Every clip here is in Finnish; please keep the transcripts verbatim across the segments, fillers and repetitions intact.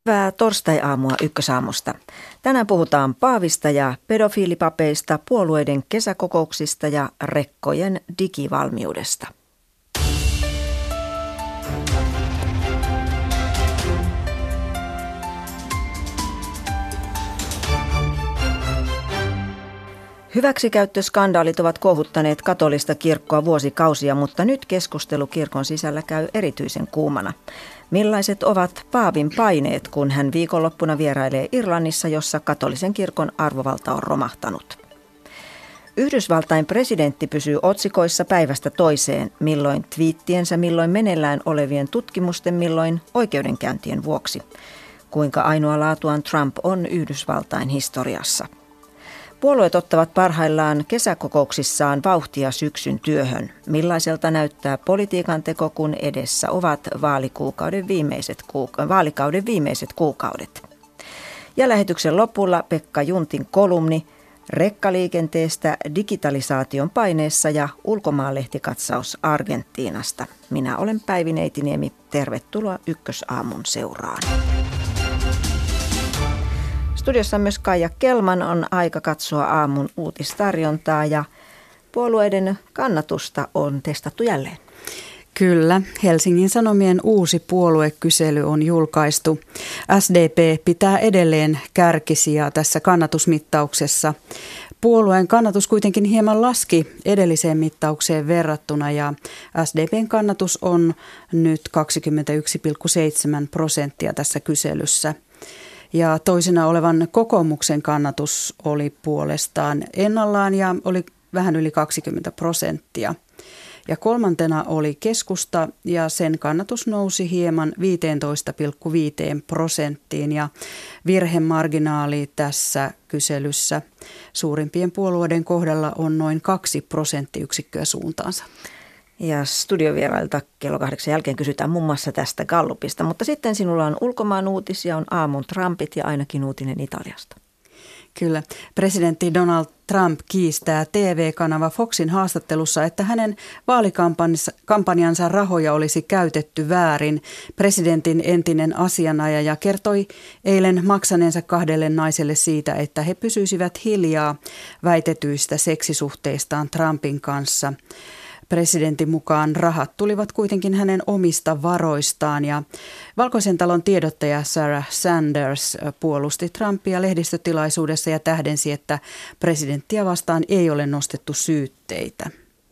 Hyvää torstai-aamua Ykkösaamusta. Tänään puhutaan paavista ja pedofiilipapeista, puolueiden kesäkokouksista ja rekkojen digivalmiudesta. Hyväksikäyttöskandaalit ovat kohuttaneet katolista kirkkoa vuosikausia, mutta nyt keskustelu kirkon sisällä käy erityisen kuumana. Millaiset ovat paavin paineet, kun hän viikonloppuna vierailee Irlannissa, jossa katolisen kirkon arvovalta on romahtanut? Yhdysvaltain presidentti pysyy otsikoissa päivästä toiseen, milloin twiittiensä, milloin meneillään olevien tutkimusten, milloin oikeudenkäyntien vuoksi. Kuinka ainoa laatuaan Trump on Yhdysvaltain historiassa? Puolueet ottavat parhaillaan kesäkokouksissaan vauhtia syksyn työhön. Millaiselta näyttää politiikan teko, kun edessä ovat vaalikuukauden viimeiset kuuka- vaalikauden viimeiset kuukaudet? Ja lähetyksen lopulla Pekka Juntin kolumni rekkaliikenteestä digitalisaation paineessa ja ulkomaanlehtikatsaus Argentiinasta. Minä olen Päivi Neitiniemi. Tervetuloa Ykkösaamun seuraan. Studiossa myös Kaija Kelman. On aika katsoa aamun uutistarjontaa ja puolueiden kannatusta on testattu jälleen. Kyllä. Helsingin Sanomien uusi puoluekysely on julkaistu. S D P pitää edelleen kärkisijaa tässä kannatusmittauksessa. Puolueen kannatus kuitenkin hieman laski edelliseen mittaukseen verrattuna ja S D P:n kannatus on nyt kaksikymmentäyksi pilkku seitsemän prosenttia tässä kyselyssä. Ja toisena olevan kokoomuksen kannatus oli puolestaan ennallaan ja oli vähän yli kaksikymmentä prosenttia. Ja kolmantena oli keskusta ja sen kannatus nousi hieman viisitoista pilkku viisi prosenttiin ja virhemarginaali tässä kyselyssä suurimpien puolueiden kohdalla on noin kaksi prosenttiyksikköä suuntaansa. Ja studiovierailta kello kahdeksan jälkeen kysytään muun muassa tästä Gallupista, mutta sitten sinulla on ulkomaan uutisia, on aamun Trumpit ja ainakin uutinen Italiasta. Kyllä. Presidentti Donald Trump kiistää T V-kanava Foxin haastattelussa, että hänen vaalikampanjansa rahoja olisi käytetty väärin. Presidentin entinen asianajaja kertoi eilen maksaneensa kahdelle naiselle siitä, että he pysyisivät hiljaa väitetyistä seksisuhteistaan Trumpin kanssa. Presidentin mukaan rahat tulivat kuitenkin hänen omista varoistaan ja Valkoisen talon tiedottaja Sarah Sanders puolusti Trumpia lehdistötilaisuudessa ja tähdensi, että presidenttiä vastaan ei ole nostettu syytteitä.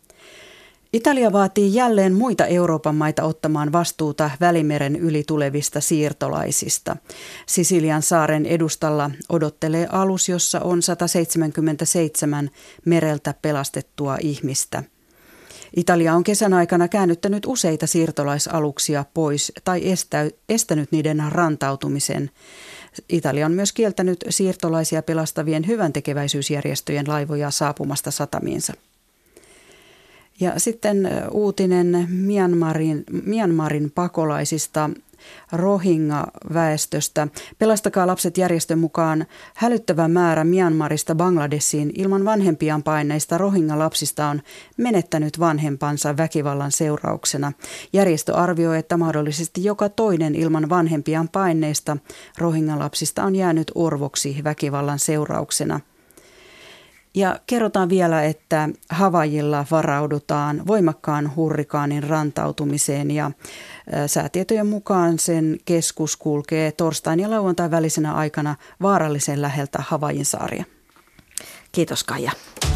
Italia vaatii jälleen muita Euroopan maita ottamaan vastuuta Välimeren yli tulevista siirtolaisista. Sisilian saaren edustalla odottelee alus, jossa on sata seitsemänkymmentäseitsemän mereltä pelastettua ihmistä. Italia on kesän aikana käännyttänyt useita siirtolaisaluksia pois tai estä, estänyt niiden rantautumisen. Italia on myös kieltänyt siirtolaisia pelastavien hyväntekeväisyysjärjestöjen laivoja saapumasta satamiinsa. Ja sitten uutinen Myanmarin, Myanmarin pakolaisista. Rohingya-väestöstä. Pelastakaa lapset -järjestön mukaan hälyttävä määrä Myanmarista Bangladesiin ilman vanhempiaan paineista Rohingya-lapsista on menettänyt vanhempansa väkivallan seurauksena. Järjestö arvioi, että mahdollisesti joka toinen ilman vanhempiaan paineista Rohingya-lapsista on jäänyt orvoksi väkivallan seurauksena. Ja kerrotaan vielä, että Havaijilla varaudutaan voimakkaan hurrikaanin rantautumiseen ja säätietojen mukaan sen keskus kulkee torstain ja lauantain välisenä aikana vaarallisen läheltä Havaijin saaria. Kiitos Kaija.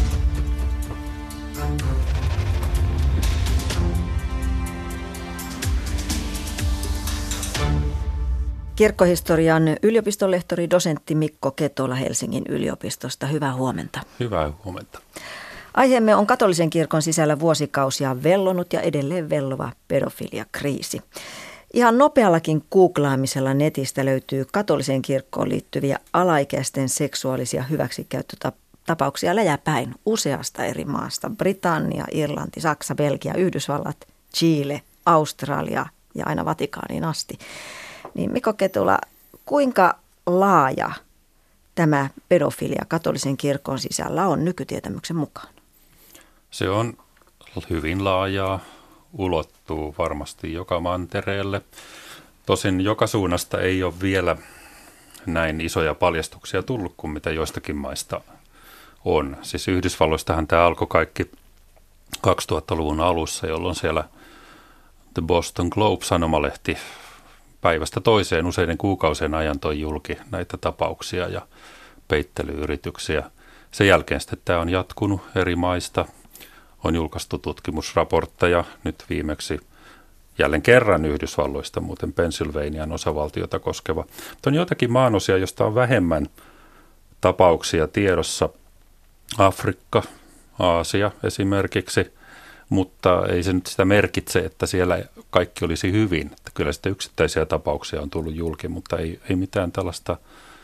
Kirkkohistorian yliopistolehtori dosentti Mikko Ketola Helsingin yliopistosta. Hyvää huomenta. Hyvää huomenta. Aiheemme on katolisen kirkon sisällä vuosikausia vellonut ja edelleen vellova pedofiliakriisi. Ihan nopeallakin googlaamisella netistä löytyy katoliseen kirkkoon liittyviä alaikäisten seksuaalisia hyväksikäyttötapauksia läjäpäin useasta eri maasta. Britannia, Irlanti, Saksa, Belgia, Yhdysvallat, Chile, Australia ja aina Vatikaaniin asti. Niin Mikko Ketula, kuinka laaja tämä pedofilia katolisen kirkon sisällä on nykytietämyksen mukaan? Se on hyvin laajaa, ulottuu varmasti joka mantereelle. Tosin joka suunnasta ei ole vielä näin isoja paljastuksia tullut kuin mitä joistakin maista on. Siis Yhdysvalloistahan tämä alkoi kaikki kaksituhattaluvun alussa, jolloin siellä The Boston Globe-sanomalehti päivästä toiseen useiden kuukausien ajan toi julki näitä tapauksia ja peittelyyrityksiä. Sen jälkeen sitten tämä on jatkunut eri maista. On julkaistu tutkimusraportteja nyt viimeksi jälleen kerran Yhdysvalloista, muuten Pennsylvanian osavaltiota koskeva. Mutta on joitakin maanosia, joista on vähemmän tapauksia tiedossa. Afrikka, Aasia esimerkiksi, mutta ei se nyt sitä merkitse, että siellä kaikki olisi hyvin. Että kyllä sitten yksittäisiä tapauksia on tullut julki, mutta ei, ei mitään tällaista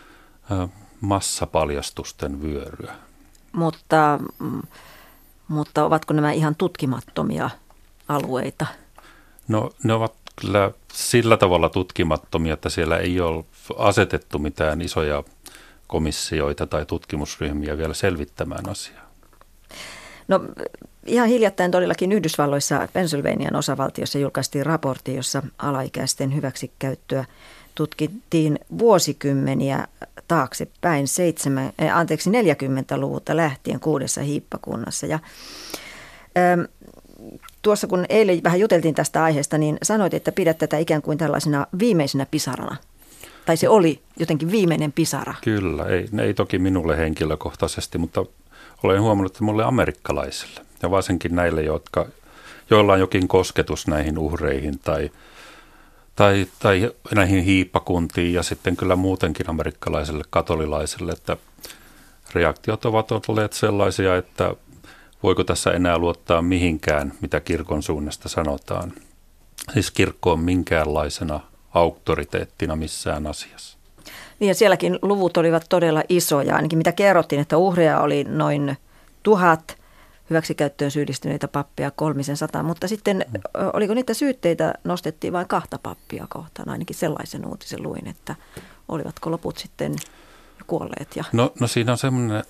massapaljastusten vyöryä. Mutta, mutta ovatko nämä ihan tutkimattomia alueita? No ne ovat kyllä sillä tavalla tutkimattomia, että siellä ei ole asetettu mitään isoja komissioita tai tutkimusryhmiä vielä selvittämään asiaa. No ihan hiljattain todellakin Yhdysvalloissa Pennsylvanian osavaltiossa julkaistiin raportti, jossa alaikäisten hyväksikäyttöä tutkittiin vuosikymmeniä taaksepäin, seitsemän, äh, anteeksi neljäkymmentäluvulta lähtien kuudessa hiippakunnassa. Ja, ähm, tuossa kun eilen vähän juteltiin tästä aiheesta, niin sanoit, että pidät tätä ikään kuin tällaisena viimeisenä pisarana. Tai se oli jotenkin viimeinen pisara. Kyllä, ei, ei toki minulle henkilökohtaisesti, mutta olen huomannut, että mulle amerikkalaisille ja varsinkin näille, jotka, joilla on jokin kosketus näihin uhreihin tai, tai, tai näihin hiippakuntiin ja sitten kyllä muutenkin amerikkalaiselle katolilaiselle, että reaktiot ovat olleet sellaisia, että voiko tässä enää luottaa mihinkään, mitä kirkon suunnasta sanotaan. Siis kirkko on minkäänlaisena auktoriteettina missään asiassa. Niin ja sielläkin luvut olivat todella isoja, ainakin mitä kerrottiin, että uhreja oli noin tuhat, hyväksikäyttöön syyllistyneitä pappeja kolmisen sataa, mutta sitten oliko niitä syytteitä nostettiin vain kahta pappia kohtaan, ainakin sellaisen uutisen luin, että olivatko loput sitten kuolleet? Ja... No, no siinä on semmoinen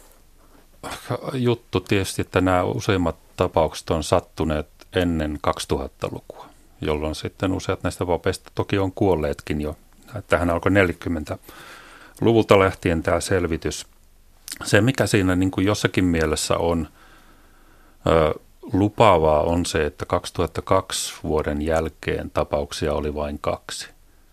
juttu tietysti, että nämä useimmat tapaukset on sattuneet ennen kaksituhattalukua, jolloin sitten useat näistä papeista toki on kuolleetkin jo. Tähän alkoi neljäkymmentäluvulta lähtien tämä selvitys. Se, mikä siinä niin kuin jossakin mielessä on ö, lupaavaa, on se, että kaksituhattakaksi vuoden jälkeen tapauksia oli vain kaksi,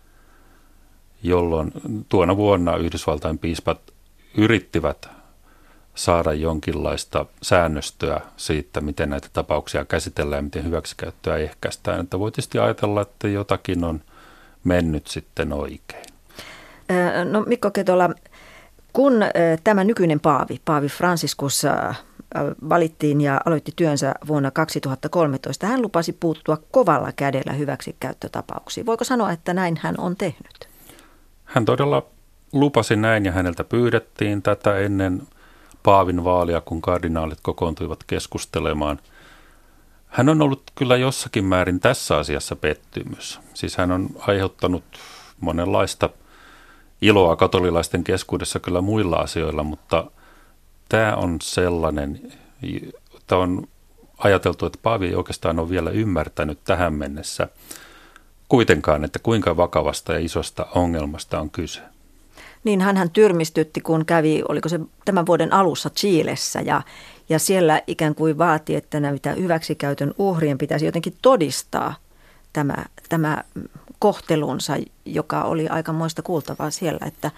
jolloin tuona vuonna Yhdysvaltain piispat yrittivät saada jonkinlaista säännöstöä siitä, miten näitä tapauksia käsitellään ja miten hyväksikäyttöä ehkäistään. Että voi tietysti ajatella, että jotakin on mennyt sitten oikein. No Mikko Ketola, kun tämä nykyinen paavi, paavi Franciscus valittiin ja aloitti työnsä vuonna kaksituhattakolmetoista, hän lupasi puuttua kovalla kädellä hyväksikäyttötapauksiin. Voiko sanoa, että näin hän on tehnyt? Hän todella lupasi näin ja häneltä pyydettiin tätä ennen paavin vaalia, kun kardinaalit kokoontuivat keskustelemaan. Hän on ollut kyllä jossakin määrin tässä asiassa pettymys. Siis hän on aiheuttanut monenlaista iloa katolilaisten keskuudessa kyllä muilla asioilla, mutta tämä on sellainen, tämä on ajateltu, että paavi ei oikeastaan ole vielä ymmärtänyt tähän mennessä kuitenkaan, että kuinka vakavasta ja isosta ongelmasta on kyse. Niin hänhän tyrmistytti, kun kävi, oliko se tämän vuoden alussa Chilessä ja, ja siellä ikään kuin vaati, että näitä hyväksikäytön uhrien pitäisi jotenkin todistaa tämä, tämä kohtelunsa, joka oli aikamoista kuultavaa siellä, että,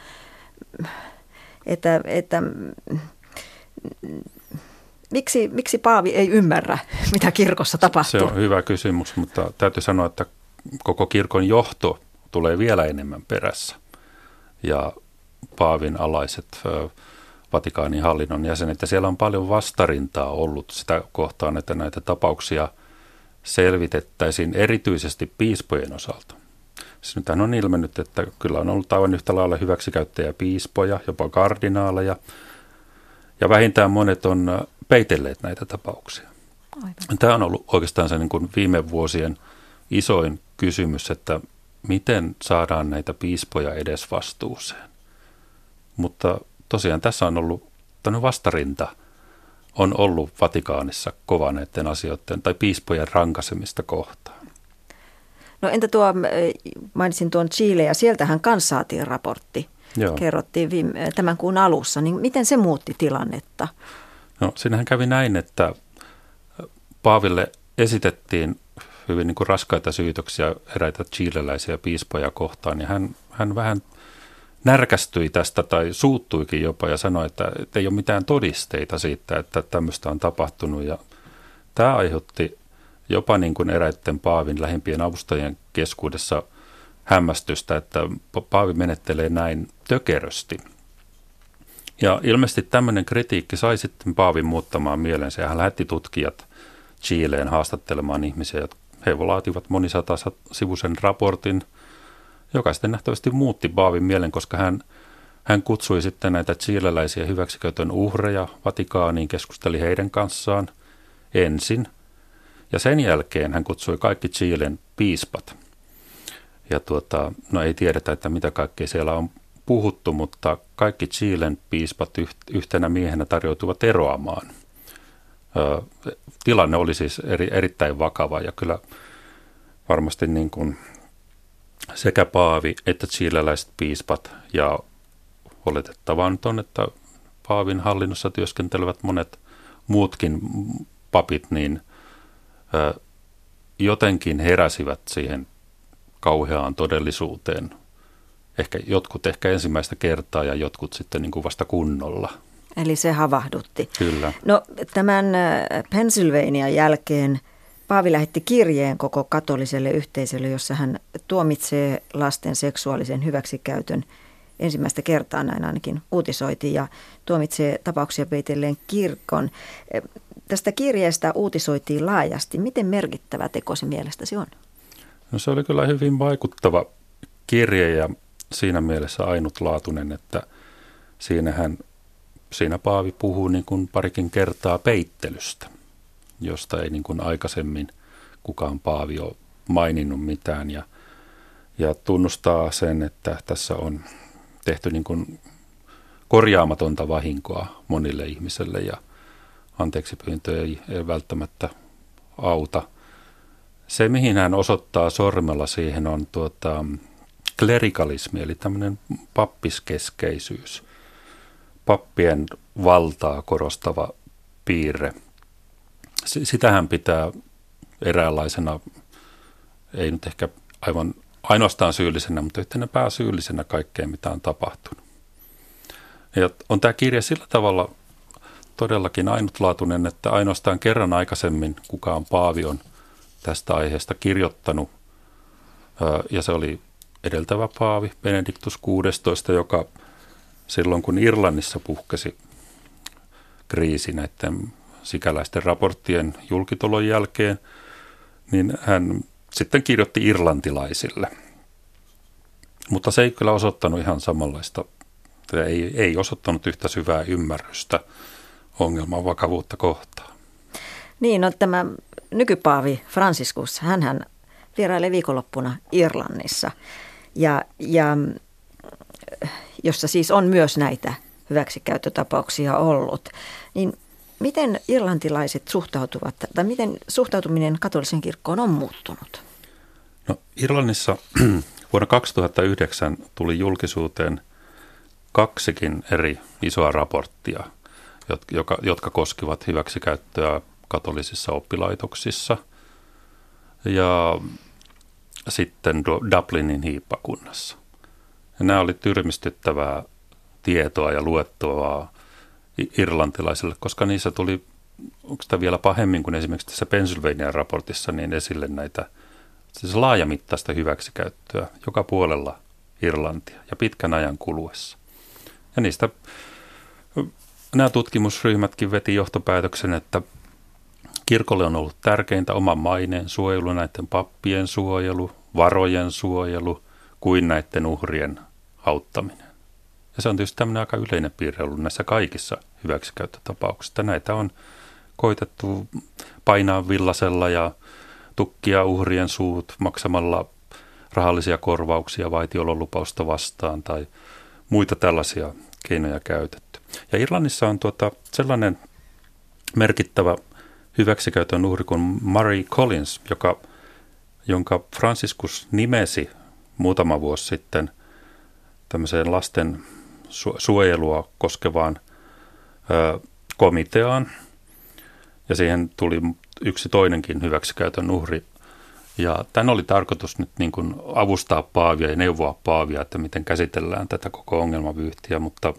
että, että miksi, miksi paavi ei ymmärrä, mitä kirkossa tapahtuu? Se on hyvä kysymys, mutta täytyy sanoa, että koko kirkon johto tulee vielä enemmän perässä ja paavin alaiset Vatikaanin hallinnon jäsenet. Ja siellä on paljon vastarintaa ollut sitä kohtaan, että näitä tapauksia selvitettäisiin erityisesti piispojen osalta. Siis nythän on ilmennyt, että kyllä on ollut aivan yhtä lailla hyväksikäyttäjä piispoja, jopa kardinaaleja. Ja vähintään monet on peitelleet näitä tapauksia. Aivan. Tämä on ollut oikeastaan se niin kuin viime vuosien isoin kysymys, että miten saadaan näitä piispoja edes vastuuseen. Mutta tosiaan tässä on ollut, tämmöinen vastarinta on ollut Vatikaanissa kova näiden asioiden tai piispojen rankasemista kohtaan. No entä tuo, mainitsin tuon Chile ja sieltähän kanssa saatiin raportti. Joo. Kerrottiin viime, tämän kuun alussa, niin miten se muutti tilannetta? No siinähän kävi näin, että paaville esitettiin hyvin niin kuin raskaita syytöksiä eräitä chileläisiä piispoja kohtaan, ja hän, hän vähän närkästyi tästä tai suuttuikin jopa ja sanoi, että, että ei ole mitään todisteita siitä, että tämmöistä on tapahtunut, ja tämä aiheutti jopa niin kuin eräiden paavin lähimpien avustajien keskuudessa hämmästystä, että paavi menettelee näin tökerösti. Ja ilmeisesti tämmöinen kritiikki sai sitten paavin muuttamaan mielensä, ja hän lähetti tutkijat Chileen haastattelemaan ihmisiä, jotka he laativat monisatasivuisen raportin, joka sitten nähtävästi muutti paavin mielen, koska hän, hän kutsui sitten näitä chileläisiä hyväksikäytön uhreja Vatikaaniin, keskusteli heidän kanssaan ensin, ja sen jälkeen hän kutsui kaikki Chilen piispat. Ja tuota, no ei tiedetä, että mitä kaikkea siellä on puhuttu, mutta kaikki Chilen piispat yhtenä miehenä tarjoutuvat eroamaan. Ö, tilanne oli siis eri, erittäin vakava, ja kyllä varmasti niin kuin sekä paavi että chileläiset piispat, ja oletettavaa nyt on, että paavin hallinnossa työskentelevät monet muutkin papit, niin ö, jotenkin heräsivät siihen kauheaan todellisuuteen. Ehkä jotkut ehkä ensimmäistä kertaa ja jotkut sitten niin kuin vasta kunnolla. Eli se havahdutti. Kyllä. No tämän Pennsylvanian jälkeen paavi lähetti kirjeen koko katoliselle yhteisölle, jossa hän tuomitsee lasten seksuaalisen hyväksikäytön. Ensimmäistä kertaa näin ainakin uutisoitiin, ja tuomitsee tapauksia peitelleen kirkon. Tästä kirjeestä uutisoitiin laajasti. Miten merkittävä teko se mielestäsi on? No se oli kyllä hyvin vaikuttava kirje ja siinä mielessä ainutlaatuinen, että siinähän, siinä paavi puhuu niin kuin parikin kertaa peittelystä, josta ei niin kuin aikaisemmin kukaan paavi ole maininnut mitään, ja, ja tunnustaa sen, että tässä on tehty niin kuin korjaamatonta vahinkoa monille ihmisille, ja anteeksipyyntö ei, ei välttämättä auta. Se, mihin hän osoittaa sormella siihen, on tuota, klerikalismi, eli tämmöinen pappiskeskeisyys, pappien valtaa korostava piirre. Sitähän pitää eräänlaisena, ei nyt ehkä aivan ainoastaan syyllisenä, mutta yhtenä pääsyyllisenä kaikkeen, mitä on tapahtunut. Ja on tämä kirja sillä tavalla todellakin ainutlaatuinen, että ainoastaan kerran aikaisemmin kukaan paavi on tästä aiheesta kirjoittanut, ja se oli edeltävä paavi Benedictus kuudestoista, joka silloin kun Irlannissa puhkesi kriisi näiden sikäläisten raporttien julkitulon jälkeen, niin hän sitten kirjoitti irlantilaisille. Mutta se ei kyllä osoittanut ihan samanlaista, ei, ei osoittanut yhtä syvää ymmärrystä ongelman vakavuutta kohtaan. Niin, no tämä nykypaavi Franciscus, hänhän vierailee viikonloppuna Irlannissa, ja, ja jossa siis on myös näitä hyväksikäyttötapauksia ollut. Niin miten irlantilaiset suhtautuvat, tai miten suhtautuminen katolisen kirkkoon on muuttunut? No, Irlannissa vuonna kaksituhattayhdeksän tuli julkisuuteen kaksikin eri isoa raporttia, jotka, jotka koskivat hyväksikäyttöä katolisissa oppilaitoksissa ja sitten Dublinin hiippakunnassa. Ja nämä oli tyrmistyttävää tietoa ja luettavaa irlantilaisille, koska niissä tuli, onko sitä vielä pahemmin kuin esimerkiksi tässä Pennsylvanian raportissa, niin esille näitä siis laajamittaista hyväksikäyttöä joka puolella Irlantia ja pitkän ajan kuluessa. Ja niistä nämä tutkimusryhmätkin veti johtopäätöksen, että kirkolle on ollut tärkeintä oman maineen suojelu, näiden pappien suojelu, varojen suojelu, kuin näiden uhrien auttaminen. Ja se on tietysti tämmöinen aika yleinen piirre ollut näissä kaikissa hyväksikäyttötapauksissa. Näitä on koitettu painaa villasella ja tukkia uhrien suut maksamalla rahallisia korvauksia vaitiololupausta vastaan tai muita tällaisia keinoja käytetty. Ja Irlannissa on tuota sellainen merkittävä hyväksikäytön uhri kuin Murray Collins, joka jonka Franciscus nimesi muutama vuosi sitten tämmöiseen lasten su- suojelua koskevaan ö, komiteaan. Ja siihen tuli yksi toinenkin hyväksikäytön uhri. Ja tämän oli tarkoitus nyt niin kuin avustaa paavia ja neuvoa paavia, että miten käsitellään tätä koko ongelmavyyhtiä, mutta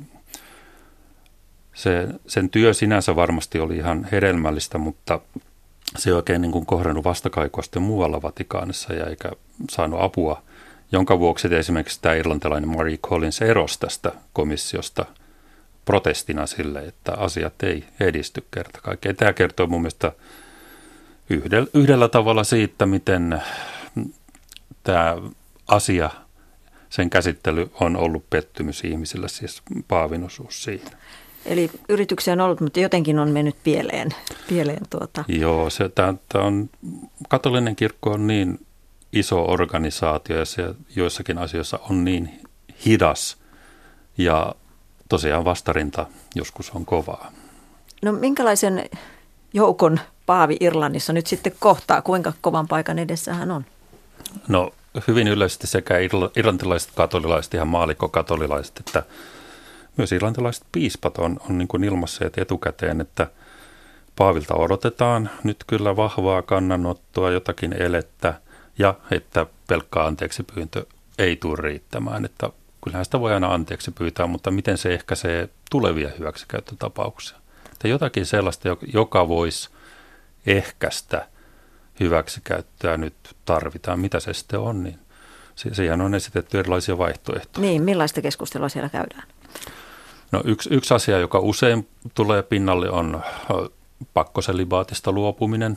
se, sen työ sinänsä varmasti oli ihan hedelmällistä, mutta se ei oikein niin kuin kohdannut vastakaikua sitten muualla Vatikaanissa ja eikä saanut apua, jonka vuoksi esimerkiksi tämä irlantilainen Marie Collins erosi tästä komissiosta protestina sille, että asiat ei edisty kerta kaikkiaan. Tämä kertoo mun mielestä yhdellä, yhdellä tavalla siitä, miten tämä asia, sen käsittely on ollut pettymys ihmisille, siis paavin osuus siinä. Eli yrityksiä on ollut, mutta jotenkin on mennyt pieleen. pieleen tuota. Joo, se, tämä, tämä on, katolinen kirkko on niin iso organisaatio ja se joissakin asioissa on niin hidas ja tosiaan vastarinta joskus on kovaa. No minkälaisen joukon paavi Irlannissa nyt sitten kohtaa? Kuinka kovan paikan edessä hän on? No hyvin yleisesti sekä irlantilaiset katolilaiset, ihan maallikkokatolilaiset, että myös irlantilaiset piispat on, on niin kuin ilmaisseet etukäteen, että paavilta odotetaan nyt kyllä vahvaa kannanottoa, jotakin elettä ja että pelkkä anteeksi pyyntö ei tule riittämään. Että kyllähän sitä voi aina anteeksi pyytää, mutta miten se ehkäisee tulevia hyväksikäyttötapauksia. Että jotakin sellaista, joka voisi ehkäistä hyväksikäyttöä nyt tarvitaan. Mitä se sitten on, niin siihen on esitetty erilaisia vaihtoehtoja. Niin, millaista keskustelua siellä käydään? No yksi, yksi asia, joka usein tulee pinnalle, on pakkoselibaatista luopuminen,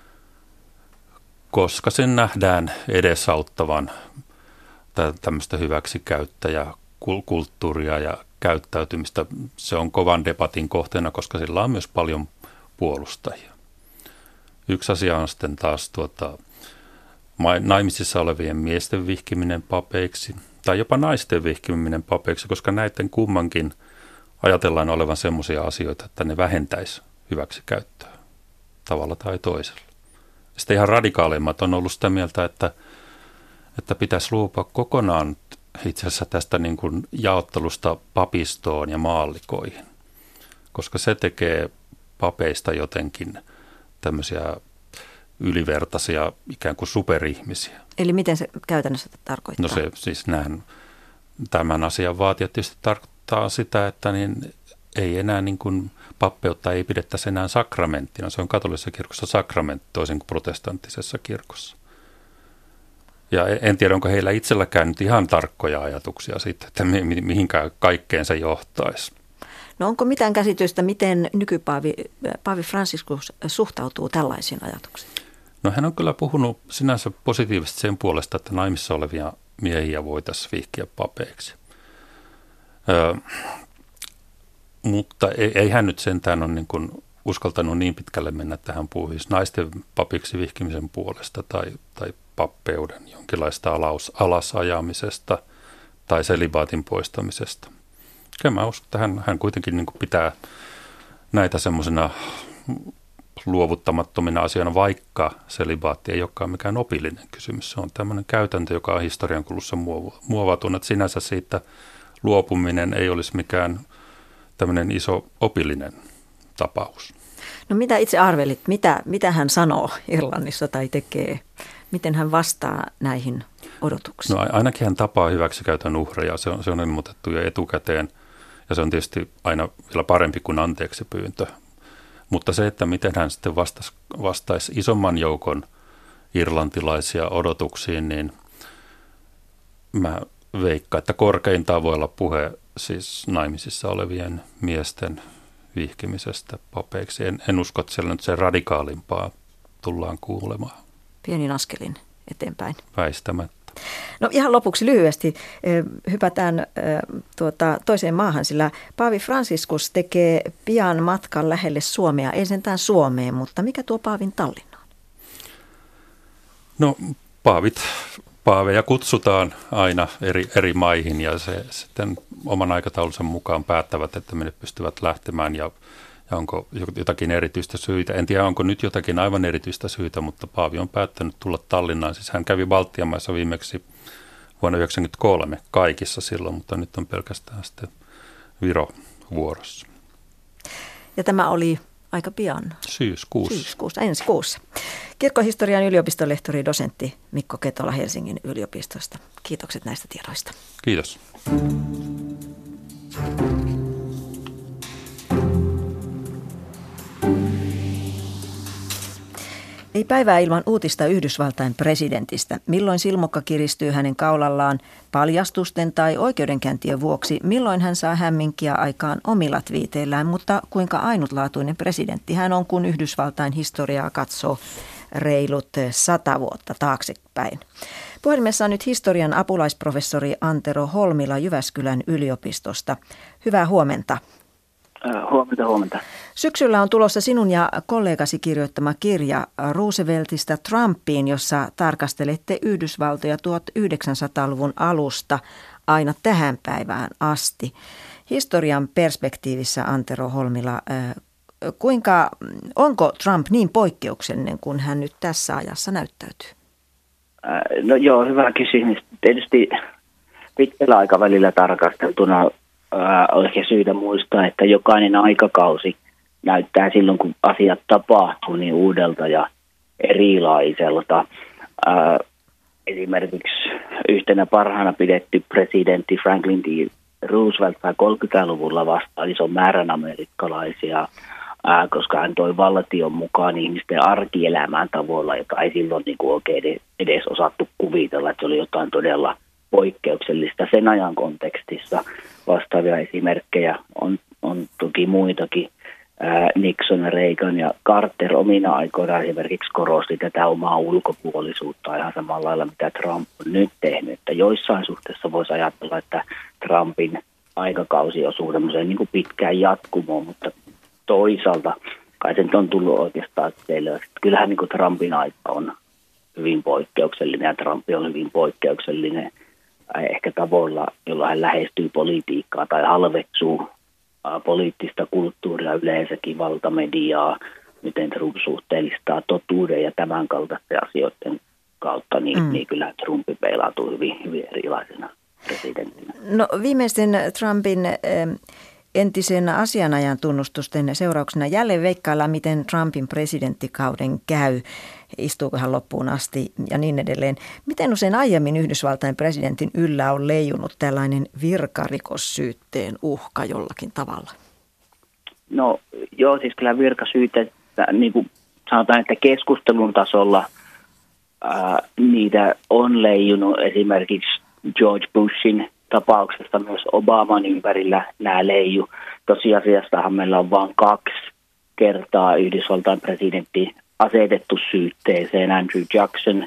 koska sen nähdään edesauttavan tämmöistä hyväksikäyttäjäkulttuuria ja käyttäytymistä. Se on kovan debatin kohteena, koska sillä on myös paljon puolustajia. Yksi asia on sitten taas tuota, naimisissa olevien miesten vihkiminen papeiksi tai jopa naisten vihkiminen papeiksi, koska näiden kummankin ajatellaan olevan semmoisia asioita, että ne vähentäisi hyväksikäyttöä tavalla tai toisella. Sitten ihan radikaaleimmat on ollut sitä mieltä, että, että pitäisi luopua kokonaan itse asiassa tästä niin kuin jaottelusta papistoon ja maallikoihin, koska se tekee papeista jotenkin tämmöisiä ylivertaisia ikään kuin superihmisiä. Eli miten se käytännössä tarkoittaa? No se siis näin, tämän asian vaatijat tietysti tarkoittaa sitä, että niin ei enää niin kuin pappeutta ei pidettäisi enää sakramenttina. Se on katolisessa kirkossa sakramentti toisin kuin protestanttisessa kirkossa. Ja en tiedä, onko heillä itselläkään nyt ihan tarkkoja ajatuksia siitä, että mi- mihinkään kaikkeen se johtaisi. No onko mitään käsitystä, miten nykypaavi Paavi Franciscus suhtautuu tällaisiin ajatuksiin? No hän on kyllä puhunut sinänsä positiivisesti sen puolesta, että naimissa olevia miehiä voitaisiin vihkiä papeiksi. Ö, mutta ei, ei hän nyt sentään ole niin kuin uskaltanut niin pitkälle mennä, että hän puhuisi naisten papiksi vihkimisen puolesta tai, tai pappeuden jonkinlaista alas, alasajamisesta tai selibaatin poistamisesta. Kyllä mä uskon, että hän, hän kuitenkin niin kuin pitää näitä semmoisena luovuttamattomina asioina, vaikka selibaatti ei olekaan mikään opillinen kysymys. Se on tämmöinen käytäntö, joka on historian kulussa muovautunut. Sinänsä siitä luopuminen ei olisi mikään tämmöinen iso opillinen tapaus. No mitä itse arvelit, mitä, mitä hän sanoo Irlannissa tai tekee? Miten hän vastaa näihin odotuksiin? No ainakin hän tapaa hyväksikäytön uhreja. Se on, se on ilmoitettu jo etukäteen ja se on tietysti aina vielä parempi kuin anteeksi pyyntö. Mutta se, että miten hän sitten vastaisi, vastaisi isomman joukon irlantilaisia odotuksiin, niin mä veikkaan, että korkeintaan voi olla puhe siis naimisissa olevien miesten vihkimisestä papeiksi. En, en usko, että siellä nyt se radikaalimpaa tullaan kuulemaan. Pienin askelin eteenpäin. Väistämättä. No ihan lopuksi lyhyesti hypätään tuota, toiseen maahan, sillä Paavi Franciscus tekee pian matkan lähelle Suomea, ei sentään Suomeen, mutta mikä tuo Paavin Tallinnaan? No paavit, paaveja kutsutaan aina eri, eri maihin ja se sitten oman aikataulunsa mukaan päättävät, että minne pystyvät lähtemään ja, ja onko jotakin erityistä syitä. En tiedä, onko nyt jotakin aivan erityistä syytä, mutta paavi on päättänyt tulla Tallinnaan. Siis hän kävi Baltian maissa viimeksi vuonna yhdeksänkymmentäkolme kaikissa silloin, mutta nyt on pelkästään sitten Viro vuorossa. Ja tämä oli aika pian. Syyskuussa. Syyskuussa, ensi kuussa. Kirkkohistorian yliopistolehtori dosentti Mikko Ketola Helsingin yliopistosta. Kiitokset näistä tiedoista. Kiitos. Ei päivää ilman uutista Yhdysvaltain presidentistä. Milloin silmukka kiristyy hänen kaulallaan paljastusten tai oikeudenkäyntien vuoksi, milloin hän saa hämminkiä aikaan omilla twiiteillään, mutta kuinka ainutlaatuinen presidentti hän on, kun Yhdysvaltain historiaa katsoo reilut sata vuotta taaksepäin. Puhelimessa on nyt historian apulaisprofessori Antero Holmila Jyväskylän yliopistosta. Hyvää huomenta. Huomenta, huomenta. Syksyllä on tulossa sinun ja kollegasi kirjoittama kirja Rooseveltista Trumpiin, jossa tarkastelette Yhdysvaltoja tuhatyhdeksänsataaluvun alusta aina tähän päivään asti. Historian perspektiivissä, Antero Holmila, kuinka, onko Trump niin poikkeuksellinen kuin hän nyt tässä ajassa näyttäytyy? No joo, hyvä kysymys. Tietysti pitkällä aikavälillä tarkasteltuna on ehkä syytä muistaa, että jokainen aikakausi näyttää silloin, kun asiat tapahtuu, niin uudelta ja erilaiselta. Ää, esimerkiksi yhtenä parhaana pidetty presidentti Franklin D. Roosevelt sai kolmekymmentäluvulla vastaan ison määrän amerikkalaisia, ää, koska hän toi valtion mukaan ihmisten arkielämään tavoilla, jota ei silloin niin kuin oikein edes osattu kuvitella, että se oli jotain todella poikkeuksellista sen ajan kontekstissa. Vastaavia esimerkkejä on, on toki muitakin. Ää, Nixon, Reagan ja Carter omina aikoina esimerkiksi korosti tätä omaa ulkopuolisuutta ihan samalla lailla, mitä Trump on nyt tehnyt. Että joissain suhteessa voisi ajatella, että Trumpin aikakausi osuu semmoiseen niin kuin pitkään jatkumoon, mutta toisaalta kai se nyt on tullut oikeastaan selväksi. Kyllähän niin kuin Trumpin aika on hyvin poikkeuksellinen ja Trump on hyvin poikkeuksellinen ehkä tavoilla, jolla hän lähestyy politiikkaa tai halveksuu poliittista kulttuuria yleensäkin, valtamediaa, miten Trump suhteellistaa totuuden ja tämän kaltaisten asioiden kautta, niin, mm. niin kyllä Trump peilautuu hyvin, hyvin erilaisena presidenttinä. No viimeisten Trumpin äh, entisen asianajan tunnustusten seurauksena jälleen veikkaillaan, miten Trumpin presidenttikauden käy, istuuko hän loppuun asti ja niin edelleen. Miten usein aiemmin Yhdysvaltain presidentin yllä on leijunut tällainen virkarikossyytteen uhka jollakin tavalla? No joo, siis kyllä virkasyytteet, niin kuin sanotaan, että keskustelun tasolla ää, niitä on leijunut esimerkiksi George Bushin tapauksesta, myös Obaman ympärillä nämä leiju. Tosiasiassahan meillä on vain kaksi kertaa Yhdysvaltain presidentti asetettu syytteeseen, Andrew Jackson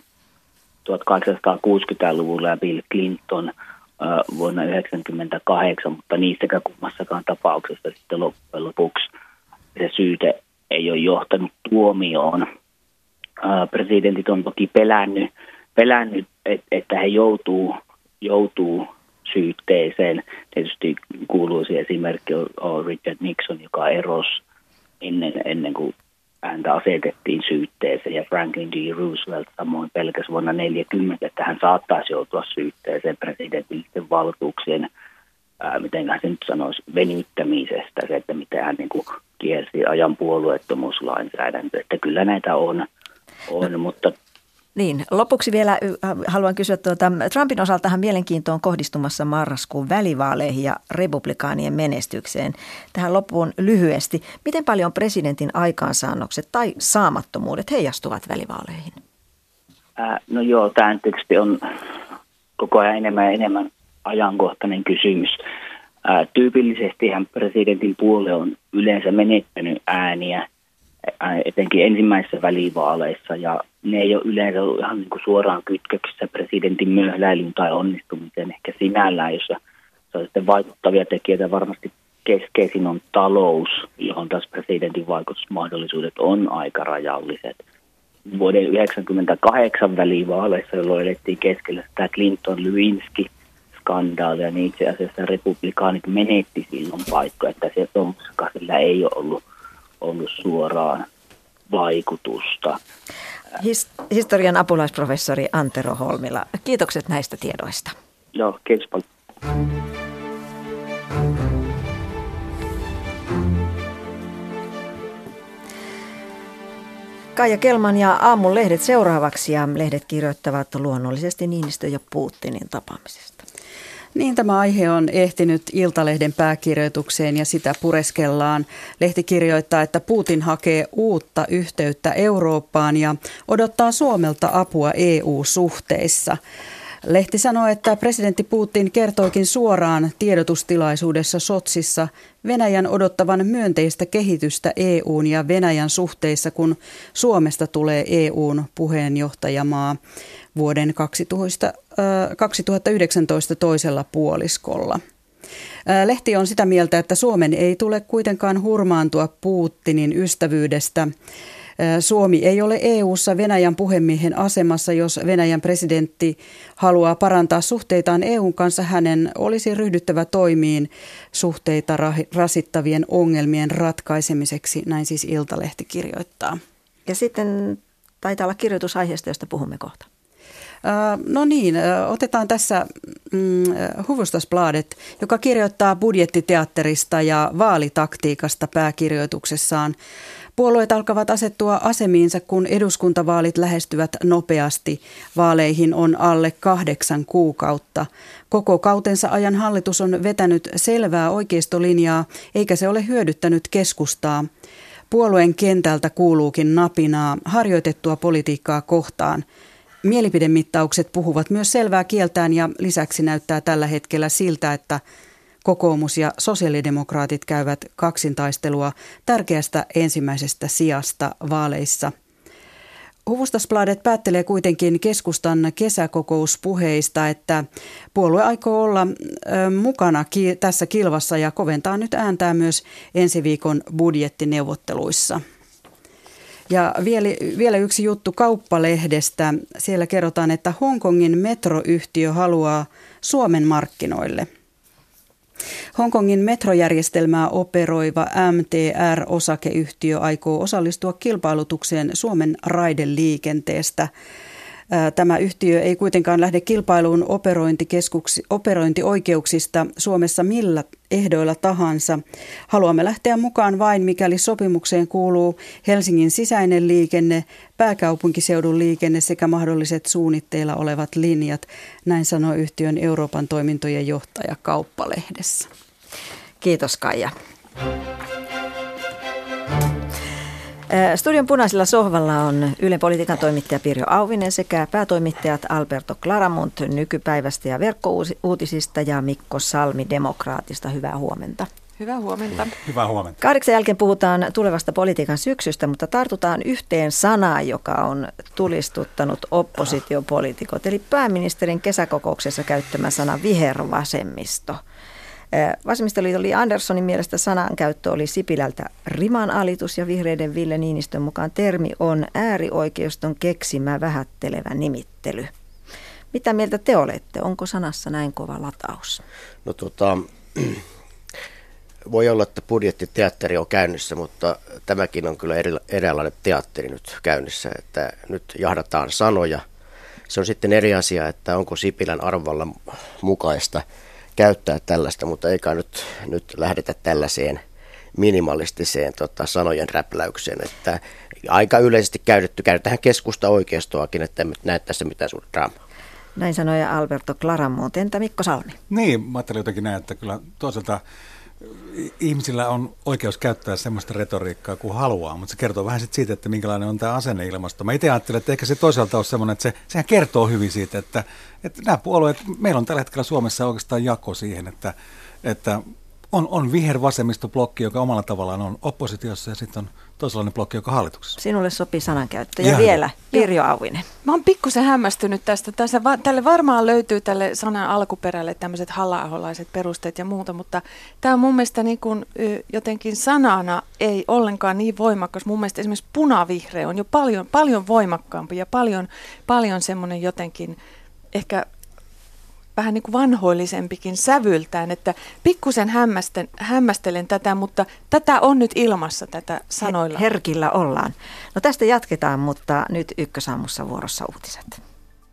tuhatkahdeksansataakuusikymmentäluvulla ja Bill Clinton äh, vuonna yhdeksänkymmentäkahdeksan, mutta niissäkään kummassakaan tapauksessa sitten loppujen lopuksi se syyte ei ole johtanut tuomioon. Äh, presidentit on toki pelännyt, pelännyt et, että he joutuu, joutuu syytteeseen. Tietysti kuuluisi esimerkki on Richard Nixon, joka erosi ennen, ennen kuin häntä asetettiin syytteeseen, ja Franklin D. Roosevelt samoin pelkäs vuonna neljäkymmentä, että hän saattaisi joutua syytteeseen presidentillisten valtuuksien, ää, miten hän sen nyt sanoisi, venyttämisestä, se, että mitä hän niin kuin kiersi ajan puolueettomuuslainsäädäntö, että kyllä näitä on, on mutta Niin, lopuksi vielä haluan kysyä, tuota, Trumpin osaltahan mielenkiinto on kohdistumassa marraskuun välivaaleihin ja republikaanien menestykseen. Tähän loppuun lyhyesti. Miten paljon presidentin aikaansaannokset tai saamattomuudet heijastuvat välivaaleihin? Ää, no joo, tämä tietysti on koko ajan enemmän ja enemmän ajankohtainen kysymys. Ää, tyypillisestihän presidentin puolue on yleensä menettänyt ääniä, etenkin ensimmäisissä välivaaleissa, ja ne ei ole yleensä ollut ihan niin kuin suoraan kytköksissä presidentin myöhläilyyn tai onnistumiseen ehkä sinällään, jossa se on sitten vaikuttavia tekijöitä. Varmasti keskeisin on talous, johon taas presidentin vaikutusmahdollisuudet on aika rajalliset. Vuoden yhdeksänkymmentäkahdeksan välivaaleissa, jolloin elettiin keskellä sitä Clinton-Lewinsky-skandaalia, niin itse asiassa republikaanit menetti silloin paikkoja, että se sillä ei ole ollut ollut suoraan vaikutusta. His- historian apulaisprofessori Antero Holmila, kiitokset näistä tiedoista. Joo, kiitos paljon. Kaija Kelman ja aamun lehdet seuraavaksi, ja lehdet kirjoittavat luonnollisesti Niinistö ja Putinin tapaamisesta. Niin, tämä aihe on ehtinyt Iltalehden pääkirjoitukseen ja sitä pureskellaan. Lehti kirjoittaa, että Putin hakee uutta yhteyttä Eurooppaan ja odottaa Suomelta apua E U-suhteissa. Lehti sanoo, että presidentti Putin kertoikin suoraan tiedotustilaisuudessa Sotsissa Venäjän odottavan myönteistä kehitystä E U:n ja Venäjän suhteissa, kun Suomesta tulee E U:n puheenjohtajamaa vuoden kaksituhattayhdeksäntoista toisella puoliskolla. Lehti on sitä mieltä, että Suomen ei tule kuitenkaan hurmaantua Putinin ystävyydestä. Suomi ei ole E U:ssa Venäjän puhemiehen asemassa. Jos Venäjän presidentti haluaa parantaa suhteitaan E U:n kanssa, hänen olisi ryhdyttävä toimiin suhteita rasittavien ongelmien ratkaisemiseksi, näin siis Iltalehti kirjoittaa. Ja sitten taitaa olla kirjoitus aiheesta, josta puhumme kohta. No niin, otetaan tässä mm, Hufvudstadsbladet, joka kirjoittaa budjettiteatterista ja vaalitaktiikasta pääkirjoituksessaan. Puolueet alkavat asettua asemiinsa, kun eduskuntavaalit lähestyvät nopeasti. Vaaleihin on alle kahdeksan kuukautta. Koko kautensa ajan hallitus on vetänyt selvää oikeistolinjaa, eikä se ole hyödyttänyt keskustaa. Puolueen kentältä kuuluukin napinaa harjoitettua politiikkaa kohtaan. Mielipidemittaukset puhuvat myös selvää kieltään ja lisäksi näyttää tällä hetkellä siltä, että kokoomus ja sosiaalidemokraatit käyvät kaksintaistelua tärkeästä ensimmäisestä sijasta vaaleissa. Hufvudstadsbladet päättelee kuitenkin keskustan kesäkokouspuheista, että puolue aikoo olla ö, mukana ki- tässä kilvassa ja koventaa nyt ääntää myös ensi viikon budjettineuvotteluissa. Ja vielä, vielä yksi juttu Kauppalehdestä. Siellä kerrotaan, että Hongkongin metroyhtiö haluaa Suomen markkinoille. Hongkongin metrojärjestelmää operoiva M T R-osakeyhtiö aikoo osallistua kilpailutukseen Suomen raideliikenteestä. Tämä yhtiö ei kuitenkaan lähde kilpailuun operointioikeuksista Suomessa millä ehdoilla tahansa. Haluamme lähteä mukaan vain, mikäli sopimukseen kuuluu Helsingin sisäinen liikenne, pääkaupunkiseudun liikenne sekä mahdolliset suunnitteilla olevat linjat. Näin sanoi yhtiön Euroopan toimintojen johtaja Kauppalehdessä. Kiitos Kaija. Studion punaisella sohvalla on Ylen politiikan toimittaja Pirjo Auvinen sekä päätoimittajat Alberto Claramunt Nykypäivästä ja verkkouutisista ja Mikko Salmi Demokraatista. Hyvää huomenta. Hyvää huomenta. Hyvää huomenta. Kahdeksan jälkeen puhutaan tulevasta politiikan syksystä, mutta tartutaan yhteen sanaan, joka on tulistuttanut oppositiopoliitikot, eli pääministerin kesäkokouksessa käyttämä sana vihervasemmisto. Vasemmistoliiton Li Anderssonin mielestä sanankäyttö oli Sipilältä rimanalitus ja vihreiden Ville Niinistön mukaan termi on äärioikeiston keksimä vähättelevä nimittely. Mitä mieltä te olette? Onko sanassa näin kova lataus? No tota, voi olla, että budjettiteatteri on käynnissä, mutta tämäkin on kyllä eri, eräänlainen teatteri nyt käynnissä, että nyt jahdataan sanoja. Se on sitten eri asia, että onko Sipilän arvovallan mukaista käyttää tällaista, mutta eikä nyt, nyt lähdetä tällaiseen minimalistiseen tota, sanojen räpläykseen, että aika yleisesti käytetty, käytetään keskusta oikeistoakin, että emme näe tässä mitään suurta draamaa. Näin sanoi Alberto Claramunt. Entä Mikko Salmi? Niin, mä ajattelin jotenkin näin, että kyllä toisaalta ihmisillä on oikeus käyttää semmoista retoriikkaa kuin haluaa, mutta se kertoo vähän sit siitä, että minkälainen on tämä asenneilmasto. Mä itse ajattelen, että ehkä se toisaalta on semmoinen, että se, sehän kertoo hyvin siitä, että, että nämä puolueet, meillä on tällä hetkellä Suomessa oikeastaan jako siihen, että, että on, on vihervasemmistoblokki, joka omalla tavallaan on oppositiossa ja sitten on toisenlainen blokki, joka on hallituksessa. Sinulle sopii sanankäyttö. Ja Jaa. vielä Pirjo Auvinen. Mä oon pikkusen hämmästynyt tästä. Tässä, tälle varmaan löytyy tälle sanan alkuperälle tämmöiset halla-aholaiset perusteet ja muuta, mutta tämä on mun mielestä niin kuin, jotenkin sanana ei ollenkaan niin voimakas. Mun mielestä esimerkiksi punavihreä on jo paljon, paljon voimakkaampi ja paljon, paljon semmoinen jotenkin ehkä vähän niin kuin vanhoillisempikin sävyltään, että pikkusen hämmästelen, hämmästelen tätä, mutta tätä on nyt ilmassa tätä sanoilla. Herkillä ollaan. No tästä jatketaan, mutta nyt Ykkösaamussa vuorossa uutiset.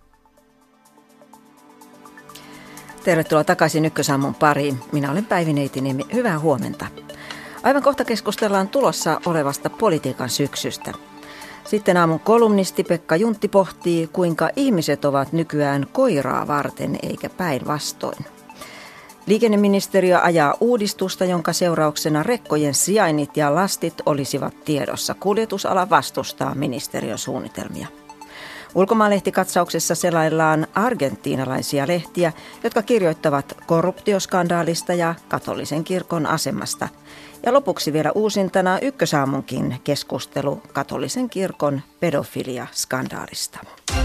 Tervetuloa takaisin Ykkösaamun pariin. Minä olen Päivi Neitiniemi. Hyvää huomenta. Aivan kohta keskustellaan tulossa olevasta politiikan syksystä. Sitten aamun kolumnisti Pekka Juntti pohtii, kuinka ihmiset ovat nykyään koiraa varten eikä päinvastoin. Liikenneministeriö ajaa uudistusta, jonka seurauksena rekkojen sijainnit ja lastit olisivat tiedossa. Kuljetusala vastustaa ministeriön suunnitelmia. Ulkomaanlehtikatsauksessa selaillaan argentiinalaisia lehtiä, jotka kirjoittavat korruptioskandaalista ja katolisen kirkon asemasta. Ja lopuksi vielä uusintana Ykkösaamunkin keskustelu katolisen kirkon pedofilia-skandaalista.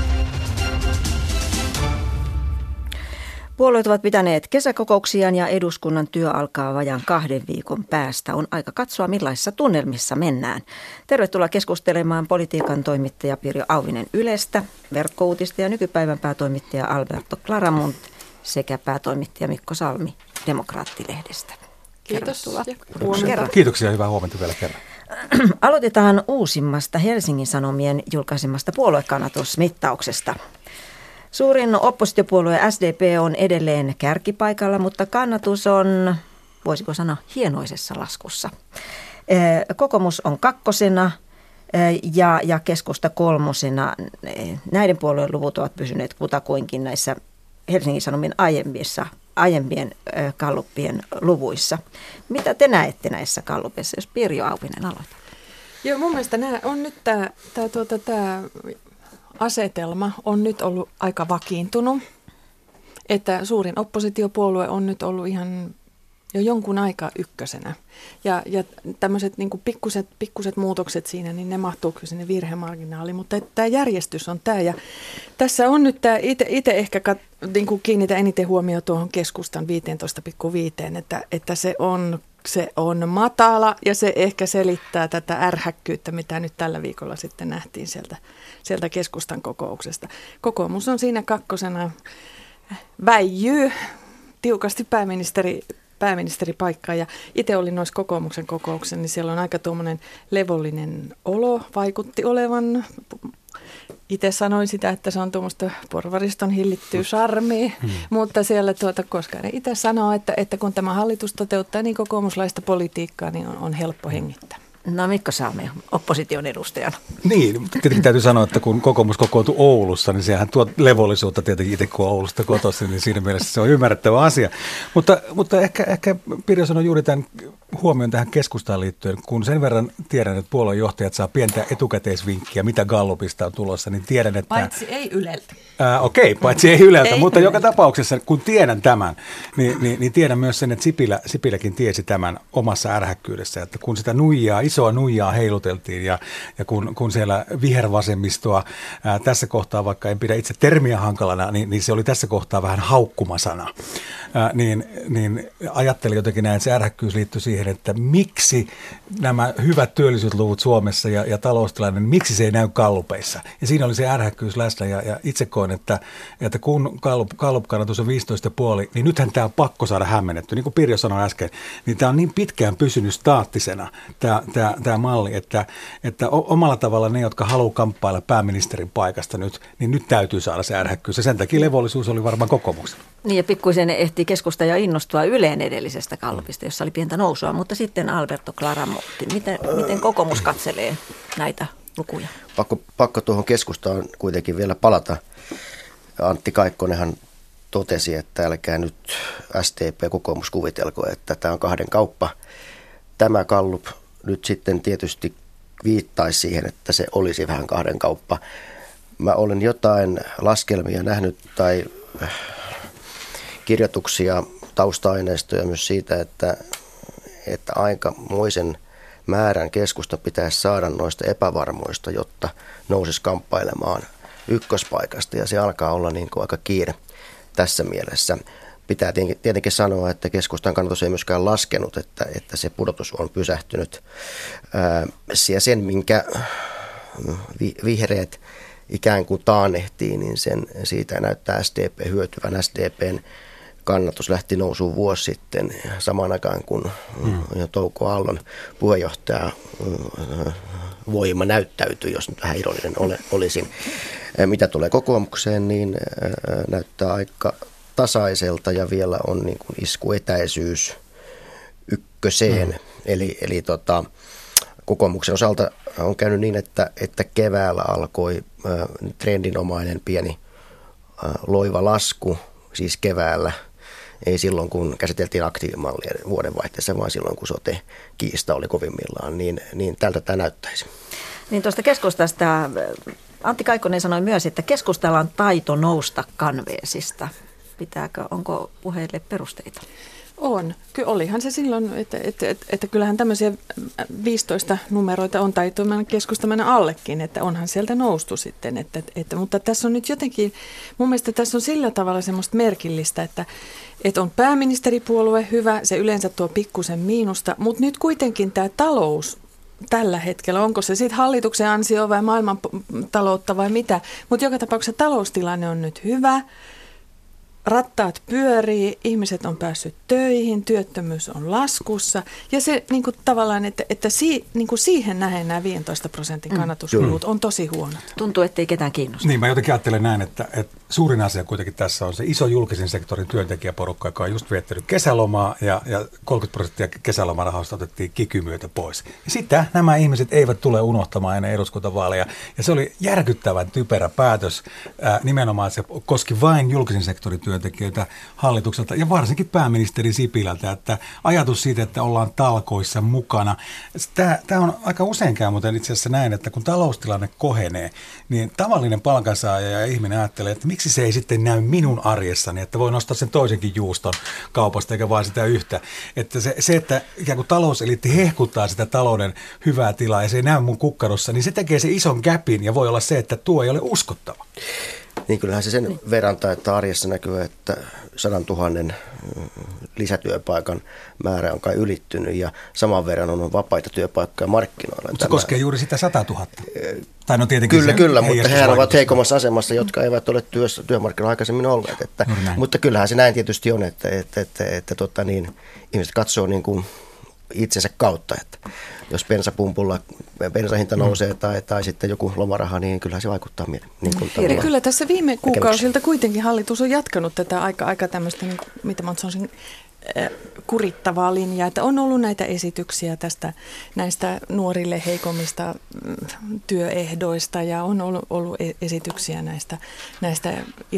Puolueet ovat pitäneet kesäkokouksiaan ja eduskunnan työ alkaa vajaan kahden viikon päästä. On aika katsoa, millaisissa tunnelmissa mennään. Tervetuloa keskustelemaan politiikan toimittaja Pirjo Auvinen Ylestä, verkkouutista ja nykypäivän päätoimittaja Alberto Claramunt sekä päätoimittaja Mikko Salmi Demokraattilehdestä. Kiitos. Kiitoksia ja hyvää huomenta vielä kerran. Aloitetaan uusimmasta Helsingin Sanomien julkaisemasta puoluekannatusmittauksesta. Suurin oppositiopuolue S D P on edelleen kärkipaikalla, mutta kannatus on, voisiko sanoa, hienoisessa laskussa. Kokoomus on kakkosena ja, ja keskusta kolmosena. Näiden puolueen luvut ovat pysyneet kutakuinkin näissä Helsingin Sanomien aiemmissa, aiempien galluppien luvuissa. Mitä te näette näissä gallupeissa, jos Pirjo Auvinen aloittaa? Joo, mun mielestä nämä on nyt tämä, tämä, tuota, tämä asetelma on nyt ollut aika vakiintunut, että suurin oppositiopuolue on nyt ollut ihan jo jonkun aikaa ykkösenä. Ja, ja tämmöiset niin kuin pikkuset, pikkuset muutokset siinä, niin ne mahtuu kyllä sinne virhemarginaaliin, mutta tämä järjestys on tämä. Ja tässä on nyt tämä, itse ehkä kat, niin kuin kiinnitä eniten huomioon tuohon keskustan viisitoista pilkku viisi, että, että se on Se on matala ja se ehkä selittää tätä ärhäkkyyttä, mitä nyt tällä viikolla sitten nähtiin sieltä, sieltä keskustan kokouksesta. Kokoomus on siinä kakkosena, väijyy tiukasti pääministeri, pääministeripaikkaa ja itse olin noissa kokoomuksen kokouksen, niin siellä on aika tuommoinen levollinen olo, vaikutti olevan. Itse sanoin sitä, että se on tuommoista porvariston hillittyä charmia, hmm. mutta siellä tuota, koska ne itse sanoo, että, että kun tämä hallitus toteuttaa niin kokoomuslaista politiikkaa, niin on, on helppo hengittää. No Mikko Salmi, opposition edustajana. Niin, tietenkin täytyy sanoa, että kun kokoomus kokoontui Oulussa, niin sehän tuo levollisuutta tietenkin itse kun Oulusta kotoisin, niin siinä mielessä se on ymmärrettävä asia. Mutta, mutta ehkä, ehkä Pirjo sanoi juuri tämän huomioon tähän keskustaan liittyen, kun sen verran tiedän, että puoluejohtajat saa pientä etukäteisvinkkiä, mitä Gallupista on tulossa, niin tiedän, että... Paitsi ei Yleltä. Ää, okei, paitsi ei Yleltä, ei mutta joka tapauksessa, kun tiedän tämän, niin, niin, niin tiedän myös sen, että Sipilä, Sipiläkin tiesi tämän omassa ärhäkkyydessä, että kun sitä nuijaa, isoa nuijaa heiluteltiin ja, ja kun, kun siellä vihervasemmistoa ää, tässä kohtaa, vaikka en pidä itse termiä hankalana, niin, niin se oli tässä kohtaa vähän haukkumasana, ää, niin, niin ajattelin jotenkin näin, että se ärhäkkyys liittyy siihen, että miksi nämä hyvät työllisyysluvut Suomessa ja, ja taloustilanne, niin miksi se ei näy gallupeissa. Ja siinä oli se ärhäkkyys läsnä ja, ja itse koen, että, että kun gallup-kannatus on viisitoista pilkku viisi, niin nythän tämä on pakko saada hämmennetty. Niin kuin Pirjo sanoi äsken, niin tämä on niin pitkään pysynyt staattisena tämä, tämä, tämä malli, että, että omalla tavalla ne, jotka haluaa kamppailla pääministerin paikasta nyt, niin nyt täytyy saada se ärhäkkyys. Ja sen takia levollisuus oli varmaan kokoomuksella. Niin ja pikkuisen ehti keskusta jo innostua Yleen edellisestä gallupista, jossa oli pientä nousua, mutta sitten Alberto Claramunt, miten, miten kokoomus katselee näitä lukuja? Pakko, pakko tuohon keskustaan kuitenkin vielä palata. Antti Kaikkonenhan totesi, että älkää nyt S D P-kokoomus kuvitelko, että tämä on kahden kauppa. Tämä gallup nyt sitten tietysti viittaisi siihen, että se olisi vähän kahden kauppa. Mä olen jotain laskelmia nähnyt tai kirjoituksia, tausta-aineistoja myös siitä, että, että aikamoisen määrän keskusta pitäisi saada noista epävarmoista, jotta nousisi kamppailemaan ykköspaikasta ja se alkaa olla niin kuin aika kiire tässä mielessä. Pitää tietenkin sanoa, että keskustan kannatus ei myöskään laskenut, että, että se pudotus on pysähtynyt. Ää, ja sen, minkä vihreät ikään kuin taannehtii, niin sen, siitä näyttää S D P hyötyvän. S D P:n kannatus lähti nousuun vuosi sitten samaan aikaan, kun mm. Touko Aallon puheenjohtaja voima näyttäytyi, jos nyt vähän ironinen ole, olisin. Mitä tulee kokoomukseen, niin näyttää aika tasaiselta ja vielä on niin kuin iskuetäisyys ykköseen. Mm. Eli, eli tota, kokoomuksen osalta on käynyt niin, että, että keväällä alkoi äh, trendinomainen pieni äh, loiva lasku, siis keväällä. Ei silloin, kun käsiteltiin aktiivimallia vuodenvaihteessa, vaan silloin, kun sote-kiista oli kovimmillaan, niin, niin tältä tämä näyttäisi. Niin tuosta keskustasta Antti Kaikkonen sanoi myös, että keskustalla on taito nousta kanveesista. Pitääkö, onko puheille perusteita? On. Kyllä olihan se silloin, että, että, että, että kyllähän tämmöisiä viisitoista numeroita on taitoimen keskusta mennä allekin, että onhan sieltä noustu sitten. Että, että, mutta tässä on nyt jotenkin, mun mielestä tässä on sillä tavalla semmoista merkillistä, että, että on pääministeripuolue hyvä, se yleensä tuo pikkusen miinusta, mutta nyt kuitenkin tämä talous tällä hetkellä, onko se sitten hallituksen ansio vai maailman taloutta vai mitä, mutta joka tapauksessa taloustilanne on nyt hyvä. Rattaat pyörii, ihmiset on päässyt töihin, työttömyys on laskussa ja se niin kuin tavallaan, että, että si, niin kuin siihen nähden nämä viisitoista prosentin kannatuskulut mm. on tosi huonot. Tuntuu, ettei ketään kiinnosta. Niin, mä jotenkin ajattelen näin, että, että suurin asia kuitenkin tässä on se iso julkisen sektorin työntekijäporukka, joka on just viettänyt kesälomaa ja, ja kolmekymmentä prosenttia kesälomarahasta otettiin kiky myötä pois. Ja sitä nämä ihmiset eivät tule unohtamaan ennen eduskuntavaaleja ja se oli järkyttävän typerä päätös ää, nimenomaan, että se koski vain julkisen sektorin työntekijöitä hallitukselta ja varsinkin pääministeri Sipilältä, että ajatus siitä, että ollaan talkoissa mukana. Tämä, tämä on aika useinkään, mutta itse asiassa näin, että kun taloustilanne kohenee, niin tavallinen palkansaaja ja ihminen ajattelee, että miksi se ei sitten näy minun arjessani, että voi nostaa sen toisenkin juuston kaupasta eikä vain sitä yhtä. Että se, se että ikään kuin talouseliitti hehkuttaa sitä talouden hyvää tilaa ja se ei näy mun kukkarossa, niin se tekee se ison gapin ja voi olla se, että tuo ei ole uskottava. Niin kyllähän se sen niin. verran että arjessa näkyy, että sadan tuhannen lisätyöpaikan määrä on kai ylittynyt ja saman verran on vapaita työpaikkoja markkinoilla. Mutta se koskee juuri sitä sata tuhatta. Tai no tietenkin kyllä, kyllä, mutta he ovat heikommassa asemassa, jotka eivät ole työssä, työmarkkinoilla aikaisemmin olleet. Että, mutta kyllähän se näin tietysti on, että, että, että, että, että tota niin, ihmiset katsoo niin kuin itsensä kautta, että jos bensapumpulla bensahinta nousee tai, tai sitten joku lomaraha, niin kyllähän se vaikuttaa niin kuin ja kyllä tässä viime kuukausilta kuitenkin hallitus on jatkanut tätä aika, aika tämmöistä, niin, mitä mä sanoisin, kurittavaa linjaa, että on ollut näitä esityksiä tästä näistä nuorille heikommista työehdoista ja on ollut, ollut esityksiä näistä, näistä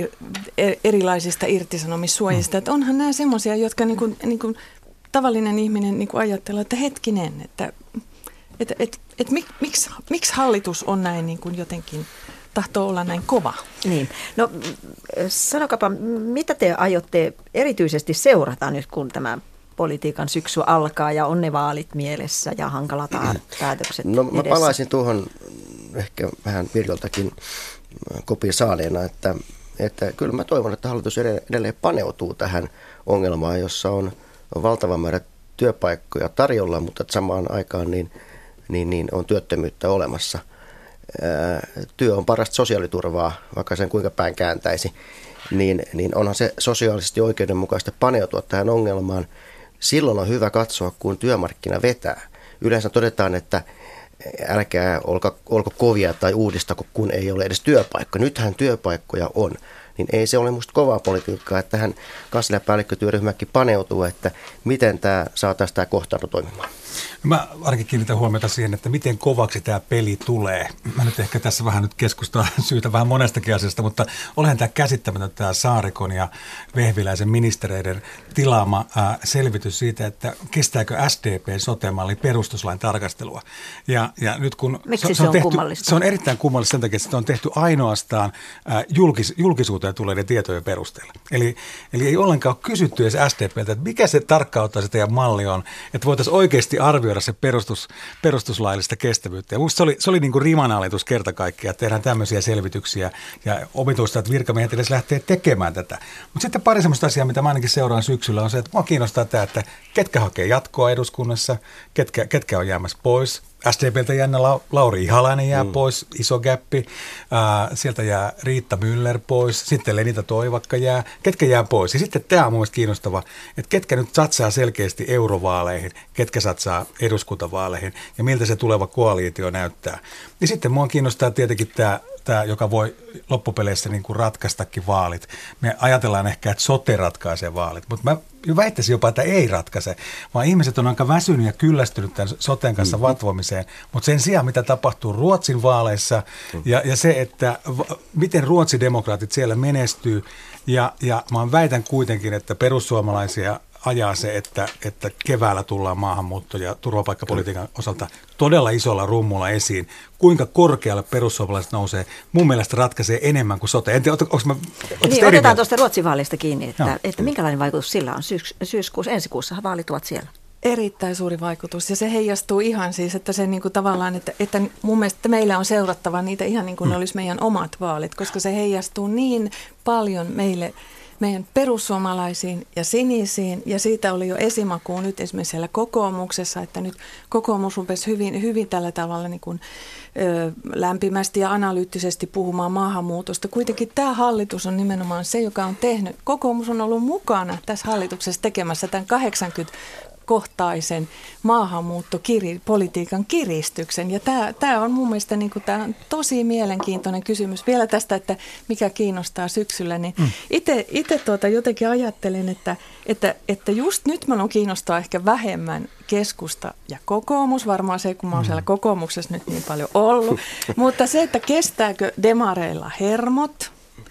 erilaisista irtisanomissuojista, että onhan nämä semmoisia, jotka niin kuin, niin kuin tavallinen ihminen niin kuin ajattelee, että hetkinen, että et, et, et mik, miksi, miksi hallitus on näin niin kuin jotenkin tahtoo olla näin kova? Niin. No sanokapa, mitä te aiotte erityisesti seurata nyt, kun tämä politiikan syksy alkaa ja on ne vaalit mielessä ja hankalat päätökset No mä edessä? palaisin tuohon ehkä vähän Virjoltakin kopin saaneena, että, että kyllä mä toivon, että hallitus edelleen paneutuu tähän ongelmaan, jossa on on valtava määrä työpaikkoja tarjolla, mutta samaan aikaan niin, niin, niin on työttömyyttä olemassa. Ää, työ on parasta sosiaaliturvaa, vaikka sen kuinka päin kääntäisi, niin, niin onhan se sosiaalisesti oikeudenmukaista paneutua tähän ongelmaan. Silloin on hyvä katsoa, kun työmarkkina vetää. Yleensä todetaan, että älkää olko, olko kovia tai uudistako, kun ei ole edes työpaikka. Nythän työpaikkoja on. Niin ei se ole musta kovaa politiikkaa, että tähän kansliapäällikkötyöryhmäkin paneutuu, että miten tämä saataisiin tämä kohtalo toimimaan. Mä ainakin kiinnitän huomiota siihen, että miten kovaksi tämä peli tulee. Mä nyt ehkä tässä vähän nyt keskustelua syytä vähän monestakin asiasta, mutta olehan tämä käsittämätön tämä Saarikon ja Vehviläisen ministereiden tilaama ää, selvitys siitä, että kestääkö S D P:n sote-malli perustuslain tarkastelua. Ja, ja nyt kun Miksi se, se on, tehty, kummallista? Se on erittäin kummallista sen takia, että se on tehty ainoastaan ää, julkis, julkisuuteen tuleiden tietojen perusteella. Eli, eli ei ollenkaan ole kysytty edes S D P:ltä, että mikä se tarkkaan ottaen se teidän malli on, että voitaisiin oikeasti arvioida se perustus, perustuslaillista kestävyyttä. Ja musta se oli, se oli niin kuin rimanalitus kerta kaikkiaan, että tehdään tämmöisiä selvityksiä ja omituista, että virkamiehet edes lähtee tekemään tätä. Mutta sitten pari semmoista asiaa, mitä mä ainakin seuraan syksyllä, on se, että mua kiinnostaa tämä, että ketkä hakee jatkoa eduskunnassa, ketkä, ketkä on jäämässä pois. S D P:ltä jännä Lauri Ihalainen jää mm. pois, iso gäppi. Äh, sieltä jää Riitta Myller pois, sitten Lenita Toivakka jää. Ketkä jää pois? Ja sitten tämä on mun mielestä kiinnostava, että ketkä nyt satsaa selkeästi eurovaaleihin, ketkä satsaa eduskuntavaaleihin ja miltä se tuleva koaliitio näyttää. Ja sitten mua kiinnostaa tietenkin tämä, tämä joka voi loppupeleissä niin kuin ratkaistakin vaalit. Me ajatellaan ehkä, että sote ratkaisee vaalit, mutta mä väittäisin jopa, että ei ratkaise, vaan ihmiset on aika väsynyt ja kyllästynyt tämän soten kanssa vatvomiseen. Mutta sen sijaan, mitä tapahtuu Ruotsin vaaleissa ja, ja se, että v- miten ruotsidemokraatit siellä menestyy, ja, ja mä väitän kuitenkin, että perussuomalaisia ajaa se, että, että keväällä tullaan maahanmuutto- ja turvapaikkapolitiikan osalta todella isolla rummulla esiin. Kuinka korkealle perussuomalaiset nousee, mun mielestä ratkaisee enemmän kuin sote. En tiedä, onko mä, niin, otetaan tuosta Ruotsin vaalista kiinni, että, että minkälainen vaikutus sillä on syys, syyskuussa, ensi kuussa vaalit ovat siellä. Erittäin suuri vaikutus ja se heijastuu ihan siis, että se niin kuin tavallaan, että, että mun mielestä meillä on seurattava niitä ihan niin kuin ne olisi meidän omat vaalit, koska se heijastuu niin paljon meille, meidän perussuomalaisiin ja sinisiin, ja siitä oli jo esimakuu nyt esimerkiksi siellä kokoomuksessa, että nyt kokoomus rupesi hyvin, hyvin tällä tavalla niin kuin, ö, lämpimästi ja analyyttisesti puhumaan maahanmuutosta. Kuitenkin tämä hallitus on nimenomaan se, joka on tehnyt, kokoomus on ollut mukana tässä hallituksessa tekemässä tämän kahdeksankymmentä kohtaisen maahanmuuttopolitiikan kiristyksen. Ja tämä, tämä on mun mielestä niin kuin, tämä on tosi mielenkiintoinen kysymys. Vielä tästä, että mikä kiinnostaa syksyllä, niin mm. itse tuota jotenkin ajattelen, että, että, että just nyt minun kiinnostaa ehkä vähemmän keskusta ja kokoomus, varmaan se, kun mä oon siellä kokoomuksessa nyt niin paljon ollut, mutta se, että kestääkö demareilla hermot,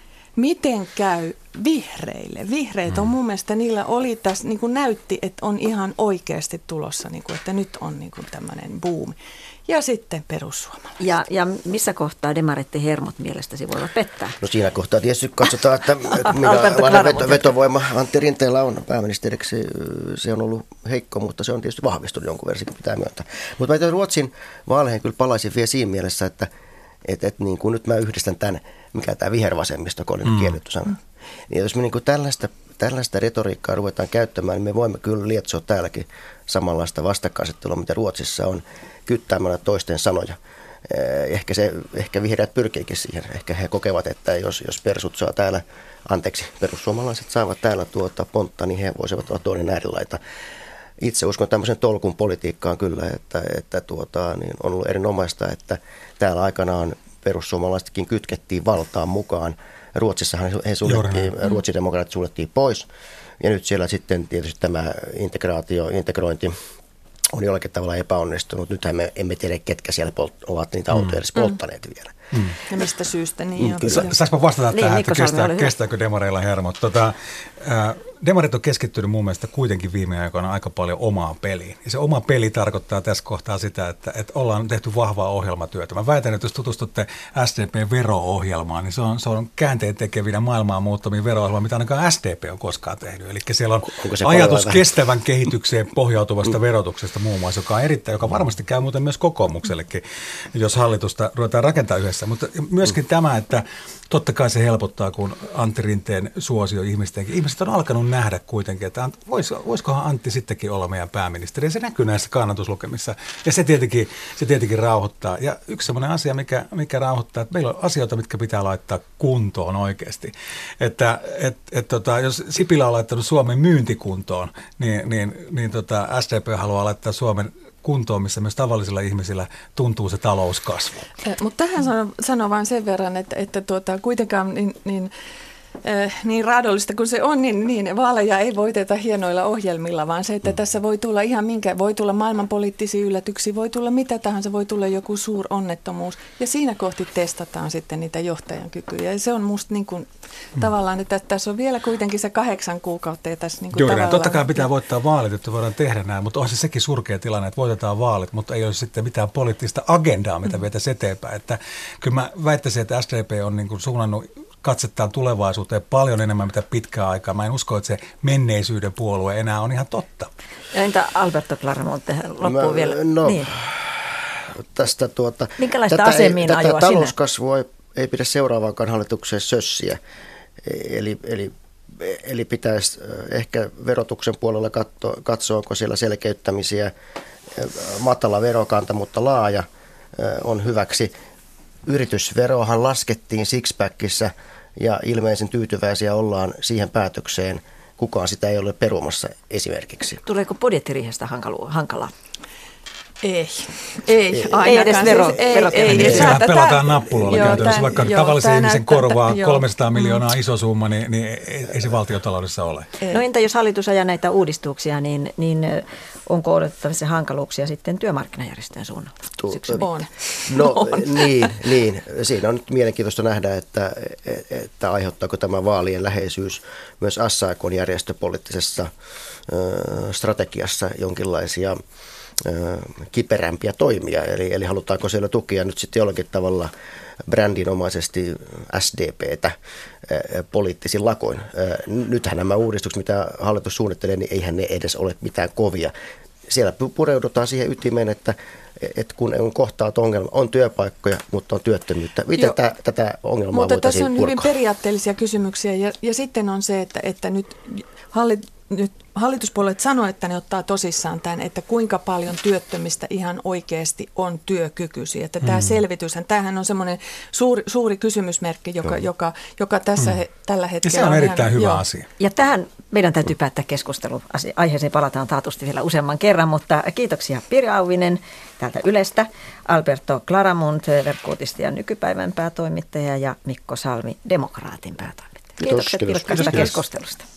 miten käy vihreille? Vihreät on mun mielestä, niillä oli tässä, niin kuin näytti, että on ihan oikeasti tulossa, niin kuin, että nyt on niin kuin tämmöinen buumi. Ja sitten perussuomalaiset. Ja, ja missä kohtaa demareiden hermot mielestäsi voivat pettää? No siinä kohtaa tietysti katsotaan, että minkälainen veto, vetovoima Antti Rinteellä on pääministeriksi. Se on ollut heikko, mutta se on tietysti vahvistunut jonkun verran, sekin pitää myöntää. Mutta mä Ruotsin vaaleihin kyllä palaisin vielä siinä mielessä, että Että et, niin kuin nyt mä yhdistän tämän, mikä tämä vihervasemmisto, kun oli mm. kielletty sana. Mm. Niin jos me niin kuin tällaista, tällaista retoriikkaa ruvetaan käyttämään, niin me voimme kyllä lietsoa täälläkin samanlaista vastakkainasettelua, mitä Ruotsissa on, kyttäämällä toisten sanoja. Ehkä, se, ehkä vihreät pyrkiikin siihen. Ehkä he kokevat, että jos, jos persut saa täällä, anteeksi, perussuomalaiset saavat täällä tuota pontta, niin he voisivat olla toinen äärilaita. Itse uskon tämmöisen tolkun politiikkaan kyllä, että, että tuota, niin on ollut erinomaista, että täällä aikanaan perussuomalaisetkin kytkettiin valtaan mukaan. Ruotsissahan he suljettiin, ruotsidemokraatit suljettiin pois, ja nyt siellä sitten tietysti tämä integraatio, integrointi on jollakin tavalla epäonnistunut. Nythän me emme tiedä, ketkä siellä polt- ovat niitä autoja mm. edes polttaneet mm. vielä. Mm. Ja mistä syystä niin on. Sa- Saanko vastata niin, tähän, että kestää, kestääkö demareilla hermot? Tota, äh, demarit on keskittynyt mun mielestä kuitenkin viime aikoina aika paljon omaa peliin. Ja se oma peli tarkoittaa tässä kohtaa sitä, että, että ollaan tehty vahvaa ohjelmatyötä. Mä väitän, että jos tutustutte S D P-vero-ohjelmaan, niin se on, se on käänteen tekevinä maailmaa muuttamiin vero-ohjelmaa, mitä ainakaan S D P on koskaan tehnyt. Eli siellä on ajatus kestävän kehitykseen pohjautuvasta verotuksesta muun muassa, joka on erittäin, joka varmasti käy muuten myös kokoomuksellekin, jos hallitusta ruvetaan rakentamaan yhdessä. Mutta myöskin mm. tämä, että totta kai se helpottaa, kun Antti Rinteen suosio ihmistenkin. Ihmiset on alkanut nähdä kuitenkin, että vois, voisikohan Antti sittenkin olla meidän pääministeri. Ja se näkyy näissä kannatuslukemissa. Ja se tietenkin, se tietenkin rauhoittaa. Ja yksi sellainen asia, mikä, mikä rauhoittaa, että meillä on asioita, mitkä pitää laittaa kuntoon oikeasti. Että et, et, tota, jos Sipilä on laittanut Suomen myyntikuntoon, niin, niin, niin tota, S D P haluaa laittaa Suomen kuntoon, missä myös tavallisilla ihmisillä tuntuu se talouskasvu. Mutta tähän sanon, sanon vain sen verran, että, että tuota, kuitenkaan niin, niin, äh, niin raadollista kuin se on, niin, niin vaaleja ei voiteta hienoilla ohjelmilla, vaan se, että mm. tässä voi tulla ihan minkä, voi tulla maailmanpoliittisia yllätyksiä, voi tulla mitä tahansa, voi tulla joku suur onnettomuus, ja siinä kohti testataan sitten niitä johtajan kykyjä. Ja se on musta niin kuin, mm. tavallaan, että tässä on vielä kuitenkin se kahdeksan kuukautta. Ja tässä niin kuin Juuri, totta kai pitää voittaa vaalit, että voidaan tehdä näin, mutta on se sekin surkea tilanne, että voitetaan vaalit, mutta ei ole sitten mitään poliittista agendaa, mitä mm. vietäisiin eteenpäin. Että kyllä mä väittäisin, että S D P on niin kuin suunnannut katsettaan tulevaisuuteen paljon enemmän mitä pitkää aikaa. Mä en usko, että se menneisyyden puolue enää on ihan totta. Ja entä Alberto Claramonte loppuun mä, vielä? No, niin. tästä tuota, minkälaista asemiin ajoa talouskasvua ei, ei pidä seuraavaankaan hallitukseen sössiä. Eli, eli, eli pitäisi ehkä verotuksen puolella katsoa, katsoa onko siellä selkeyttämisiä matala verokanta, mutta laaja on hyväksi. Yritysverohan laskettiin Sixpackissa ja ilmeisen tyytyväisiä ollaan siihen päätökseen. Kukaan sitä ei ole perumassa esimerkiksi. Tuleeko budjettiriihestä hankalaa? Ei, ei, ei edes vero, siis, ei, verokevennys. ei, ei, Siellä pelataan nappuloilla joo, käytännössä, tämän, vaikka joo, tavallisen ihmisen näyttää, korvaa joo. kolmesataa miljoonaa iso summa, niin, niin ei, ei se valtiotaloudessa ole. Ei. No entä jos hallitus ajaa näitä uudistuksia, niin, niin onko odotettavissa hankaluuksia sitten työmarkkinajärjestöjen suunnalta? On. No on. Niin, niin, siinä on nyt mielenkiintoista nähdä, että, että aiheuttaako tämä vaalien läheisyys myös S A K:n järjestöpoliittisessa strategiassa jonkinlaisia kiperämpiä toimia, eli, eli halutaanko siellä tukea nyt sitten jollakin tavalla brändinomaisesti S D P:tä poliittisin lakoin. Nythän nämä uudistukset, mitä hallitus suunnittelee, niin eihän ne edes ole mitään kovia. Siellä pureudutaan siihen ytimeen, että, että kun on kohtaat ongelma, on työpaikkoja, mutta on työttömyyttä. Miten tä, tätä ongelmaa mutta voitaisiin tässä on purkaa? hyvin periaatteellisia kysymyksiä ja, ja sitten on se, että, että nyt, hallit, nyt hallituspuolueet sanoo, että ne ottaa tosissaan tämän, että kuinka paljon työttömistä ihan oikeasti on työkykyisiä. Että hmm. tämä selvityshän, tämähän on semmoinen suuri, suuri kysymysmerkki, joka, joka, joka tässä hmm. he, tällä hetkellä ja se on, on erittäin ihan, hyvä joo. asia. Ja tähän meidän täytyy päättää keskustelu. Aiheeseen palataan taatusti vielä useamman kerran, mutta kiitoksia Pirjo Auvinen täältä Ylestä, Alberto Claramunt, verkko-uutisten ja nykypäivän päätoimittaja ja Mikko Salmi, Demokraatin päätoimittaja. Kiitokset vilkkaasta keskustelusta.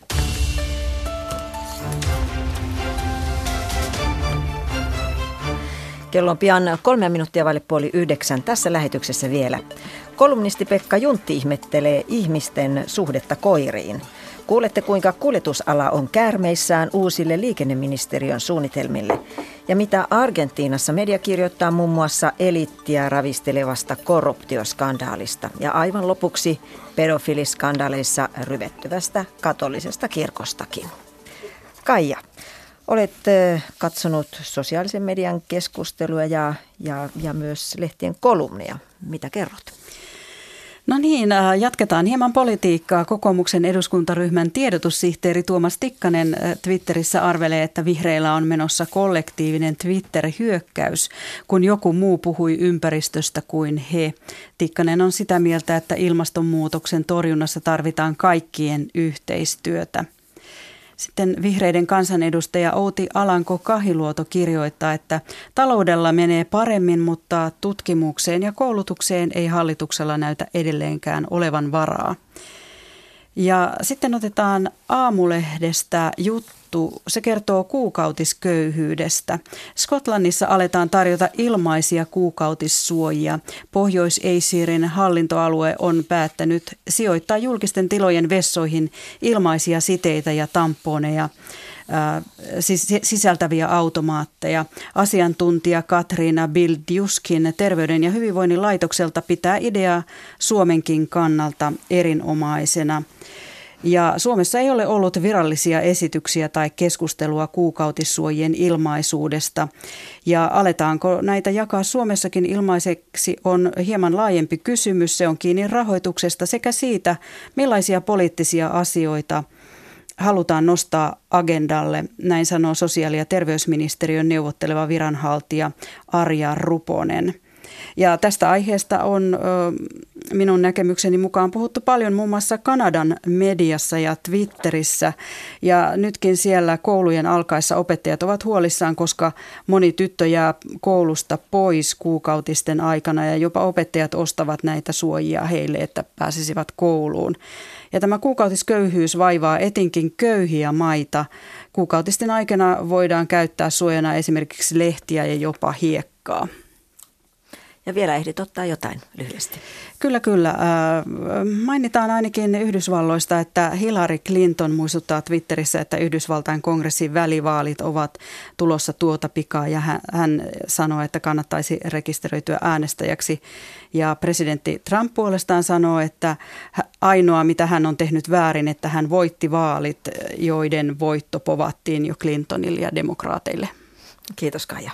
Kello on pian kolme minuuttia vaille puoli yhdeksän. Tässä lähetyksessä vielä. Kolumnisti Pekka Juntti ihmettelee ihmisten suhdetta koiriin. Kuulette, kuinka kuljetusala on käärmeissään uusille liikenneministeriön suunnitelmille. Ja mitä Argentiinassa media kirjoittaa muun muassa eliittiä ravistelevasta korruptioskandaalista. Ja aivan lopuksi pedofiliskandaaleissa ryvettyvästä katolisesta kirkostakin. Kaija. Olet katsonut sosiaalisen median keskustelua ja, ja, ja myös lehtien kolumnia. Mitä kerrot? No niin, jatketaan hieman politiikkaa. Kokoomuksen eduskuntaryhmän tiedotussihteeri Tuomas Tikkanen Twitterissä arvelee, että vihreillä on menossa kollektiivinen Twitter-hyökkäys, kun joku muu puhui ympäristöstä kuin he. Tikkanen on sitä mieltä, että ilmastonmuutoksen torjunnassa tarvitaan kaikkien yhteistyötä. Sitten vihreiden kansanedustaja Outi Alanko-Kahiluoto kirjoittaa, että taloudella menee paremmin, mutta tutkimukseen ja koulutukseen ei hallituksella näytä edelleenkään olevan varaa. Ja sitten otetaan Aamulehdestä juttu. Se kertoo kuukautisköyhyydestä. Skotlannissa aletaan tarjota ilmaisia kuukautissuojia. Pohjois-Ayrshirien hallintoalue on päättänyt sijoittaa julkisten tilojen vessoihin ilmaisia siteitä ja tamponeja sisältäviä automaatteja. Asiantuntija Katriina Bildjuskin Terveyden ja hyvinvoinnin laitokselta pitää ideaa Suomenkin kannalta erinomaisena. Ja Suomessa ei ole ollut virallisia esityksiä tai keskustelua kuukautissuojien ilmaisuudesta. Ja aletaanko näitä jakaa Suomessakin ilmaiseksi on hieman laajempi kysymys. Se on kiinni rahoituksesta sekä siitä, millaisia poliittisia asioita halutaan nostaa agendalle. Näin sanoo sosiaali- ja terveysministeriön neuvotteleva viranhaltija Arja Ruponen. Ja tästä aiheesta on minun näkemykseni mukaan puhuttu paljon muun muassa Kanadan mediassa ja Twitterissä. Ja nytkin siellä koulujen alkaessa opettajat ovat huolissaan, koska moni tyttö jää koulusta pois kuukautisten aikana ja jopa opettajat ostavat näitä suojia heille, että pääsisivät kouluun. Ja tämä kuukautisköyhyys vaivaa etenkin köyhiä maita. Kuukautisten aikana voidaan käyttää suojana esimerkiksi lehtiä ja jopa hiekkaa. Ja vielä ehdit ottaa jotain lyhyesti. Kyllä, kyllä. Mainitaan ainakin Yhdysvalloista, että Hillary Clinton muistuttaa Twitterissä, että Yhdysvaltain kongressin välivaalit ovat tulossa tuota pikaa. Ja hän, hän sanoo, että kannattaisi rekisteröityä äänestäjäksi. Ja presidentti Trump puolestaan sanoo, että ainoa mitä hän on tehnyt väärin, että hän voitti vaalit, joiden voitto povattiin jo Clintonille ja demokraateille. Kiitos Kaija.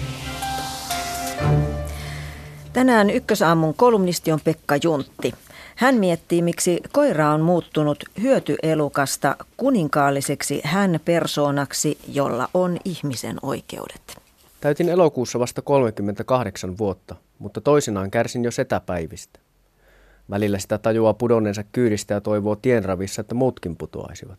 Tänään Ykkösaamun kolumnisti on Pekka Juntti. Hän miettii, miksi koira on muuttunut hyötyelukasta kuninkaalliseksi hän-persoonaksi, jolla on ihmisen oikeudet. Täytin elokuussa vasta kolmekymmentäkahdeksan vuotta, mutta toisinaan kärsin jo setäpäivistä. Välillä sitä tajuaa pudonneensa kyydistä ja toivoo tienravissa, että muutkin putoaisivat.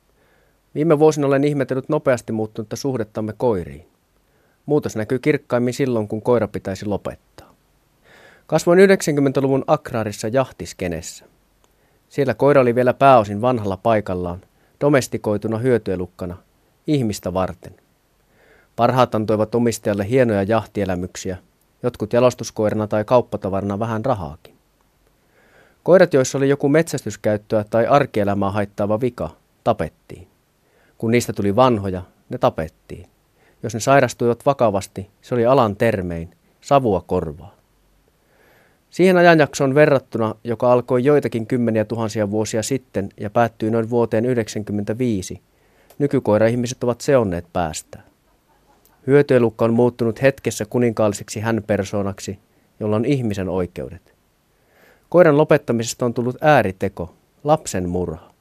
Viime vuosina olen ihmetellyt nopeasti muuttunutta suhdettamme koiriin. Muutos näkyy kirkkaimmin silloin, kun koira pitäisi lopettaa. Kasvoin yhdeksänkymmentäluvun agraarissa jahtiskenessä. Siellä koira oli vielä pääosin vanhalla paikallaan, domestikoituna hyötyelukkana, ihmistä varten. Parhaat antoivat omistajalle hienoja jahtielämyksiä, jotkut jalostuskoirana tai kauppatavarana vähän rahaakin. Koirat, joissa oli joku metsästyskäyttöä tai arkielämää haittaava vika, tapettiin. Kun niistä tuli vanhoja, ne tapettiin. Jos ne sairastuivat vakavasti, se oli alan termein, savua korvaa. Siihen ajanjaksoon verrattuna, joka alkoi joitakin kymmeniä tuhansia vuosia sitten ja päättyi noin vuoteen yhdeksänkymmentäviisi, nykykoira-ihmiset ovat seonneet päästään. Hyötyelukka on muuttunut hetkessä kuninkaalliseksi hän-persoonaksi, jolla on ihmisen oikeudet. Koiran lopettamisesta on tullut ääriteko, lapsen murha.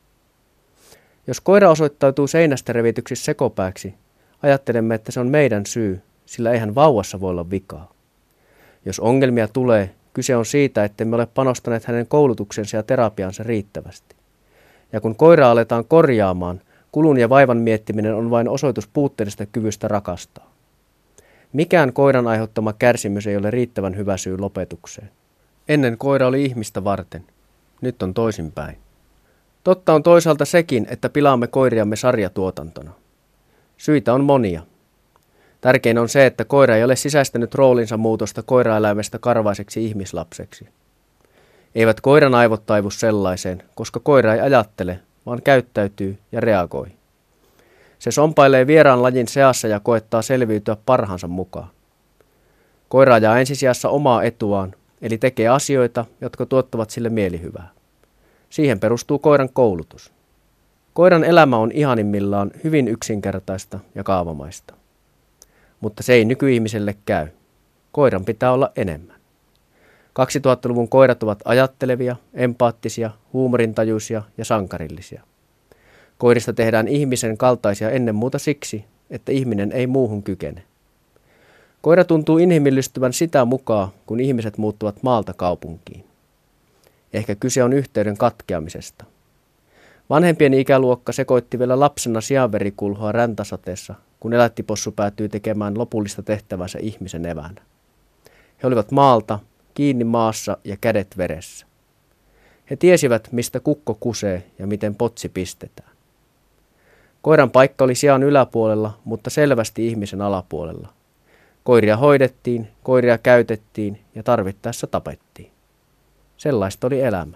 Jos koira osoittautuu seinästä revityksi sekopääksi, ajattelemme, että se on meidän syy, sillä eihän vauvassa voi olla vikaa. Jos ongelmia tulee, kyse on siitä, ettemme ole panostaneet hänen koulutuksensa ja terapiansa riittävästi. Ja kun koiraa aletaan korjaamaan, kulun ja vaivan miettiminen on vain osoitus puutteellisesta kyvystä rakastaa. Mikään koiran aiheuttama kärsimys ei ole riittävän hyvä syy lopetukseen. Ennen koira oli ihmistä varten. Nyt on toisinpäin. Totta on toisaalta sekin, että pilaamme koiriamme sarjatuotantona. Syitä on monia. Tärkein on se, että koira ei ole sisäistänyt roolinsa muutosta koiraeläimestä karvaiseksi ihmislapseksi. Eivät koiran aivot taivu sellaiseen, koska koira ei ajattele, vaan käyttäytyy ja reagoi. Se sompailee vieraan lajin seassa ja koettaa selviytyä parhaansa mukaan. Koira ajaa ensisijassa omaa etuaan, eli tekee asioita, jotka tuottavat sille mielihyvää. Siihen perustuu koiran koulutus. Koiran elämä on ihanimmillaan hyvin yksinkertaista ja kaavamaista. Mutta se ei nykyihmiselle käy. Koiran pitää olla enemmän. kaksituhattaluvun koirat ovat ajattelevia, empaattisia, huumorintajuisia ja sankarillisia. Koirista tehdään ihmisen kaltaisia ennen muuta siksi, että ihminen ei muuhun kykene. Koira tuntuu inhimillistyvän sitä mukaan, kun ihmiset muuttuvat maalta kaupunkiin. Ehkä kyse on yhteyden katkeamisesta. Vanhempien ikäluokka sekoitti vielä lapsena sianverikulhoa räntäsateessa, kun elättipossu päätyi tekemään lopullista tehtävänsä ihmisen evänä. He olivat maalta, kiinni maassa ja kädet veressä. He tiesivät, mistä kukko kusee ja miten potsi pistetään. Koiran paikka oli sian yläpuolella, mutta selvästi ihmisen alapuolella. Koiria hoidettiin, koiria käytettiin ja tarvittaessa tapettiin. Sellaista oli elämä.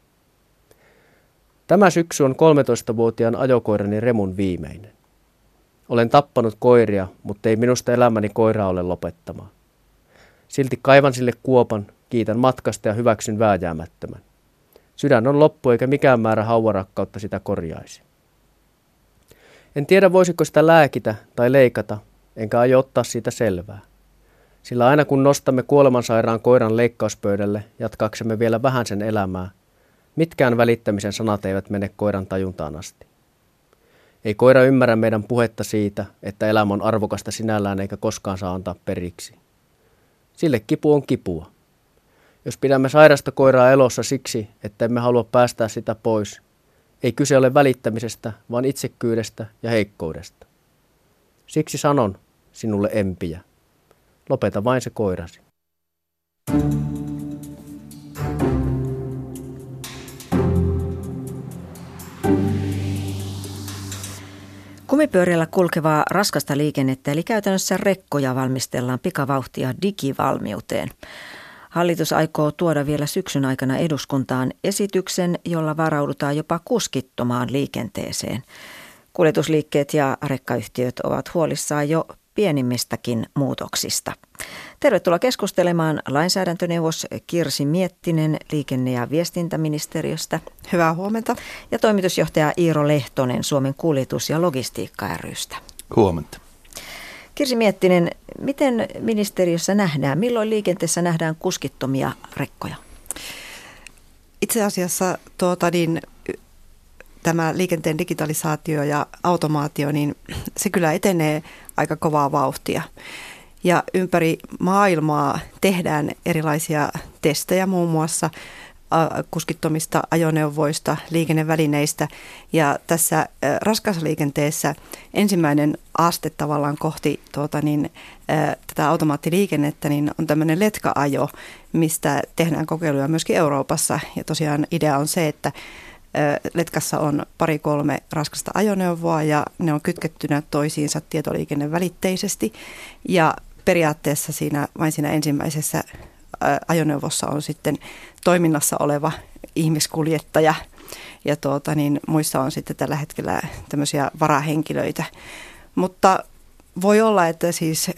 Tämä syksy on kolmetoistavuotiaan ajokoirani Remun viimeinen. Olen tappanut koiria, mutta ei minusta elämäni koiraa ole lopettamaan. Silti kaivan sille kuopan, kiitän matkasta ja hyväksyn vääjäämättömän. Sydän on loppu eikä mikään määrä hauvarakkautta sitä korjaisi. En tiedä voisiko sitä lääkitä tai leikata, enkä aio ottaa siitä selvää. Sillä aina kun nostamme kuolemansairaan koiran leikkauspöydälle, jatkaaksemme vielä vähän sen elämää, mitkään välittämisen sanat eivät mene koiran tajuntaan asti. Ei koira ymmärrä meidän puhetta siitä, että elämä on arvokasta sinällään eikä koskaan saa antaa periksi. Sille kipu on kipua. Jos pidämme sairasta koiraa elossa siksi, että emme halua päästää sitä pois, ei kyse ole välittämisestä, vaan itsekkyydestä ja heikkoudesta. Siksi sanon sinulle empiä. Lopeta vain se koirasi. Kumipyörillä kulkevaa raskasta liikennettä eli käytännössä rekkoja valmistellaan pikavauhtia digivalmiuteen. Hallitus aikoo tuoda vielä syksyn aikana eduskuntaan esityksen, jolla varaudutaan jopa kuskittomaan liikenteeseen. Kuljetusliikkeet ja rekkayhtiöt ovat huolissaan jo pienimmistäkin muutoksista. Tervetuloa keskustelemaan lainsäädäntöneuvos Kirsi Miettinen liikenne- ja viestintäministeriöstä. Hyvää huomenta. Ja toimitusjohtaja Iiro Lehtonen Suomen kuljetus- ja logistiikka ry:stä. Huomenta. Kirsi Miettinen, miten ministeriössä nähdään, milloin liikenteessä nähdään kuskittomia rekkoja? itse asiassa tuota, niin, tämä liikenteen digitalisaatio ja automaatio, niin se kyllä etenee aika kovaa vauhtia. Ja ympäri maailmaa tehdään erilaisia testejä muun muassa kuskittomista ajoneuvoista, liikennevälineistä. Ja tässä raskasliikenteessä ensimmäinen aste tavallaan kohti tuota, niin, tätä automaattiliikennettä niin on tämmöinen letka-ajo, mistä tehdään kokeiluja myöskin Euroopassa. Ja tosiaan idea on se, että letkassa on pari kolme raskasta ajoneuvoa ja ne on kytkettynä toisiinsa tietoliikennevälitteisesti. Ja periaatteessa siinä, vain siinä ensimmäisessä ajoneuvossa on sitten toiminnassa oleva ihmiskuljettaja ja tuota, niin muissa on sitten tällä hetkellä tämmöisiä varahenkilöitä. Mutta voi olla, että siis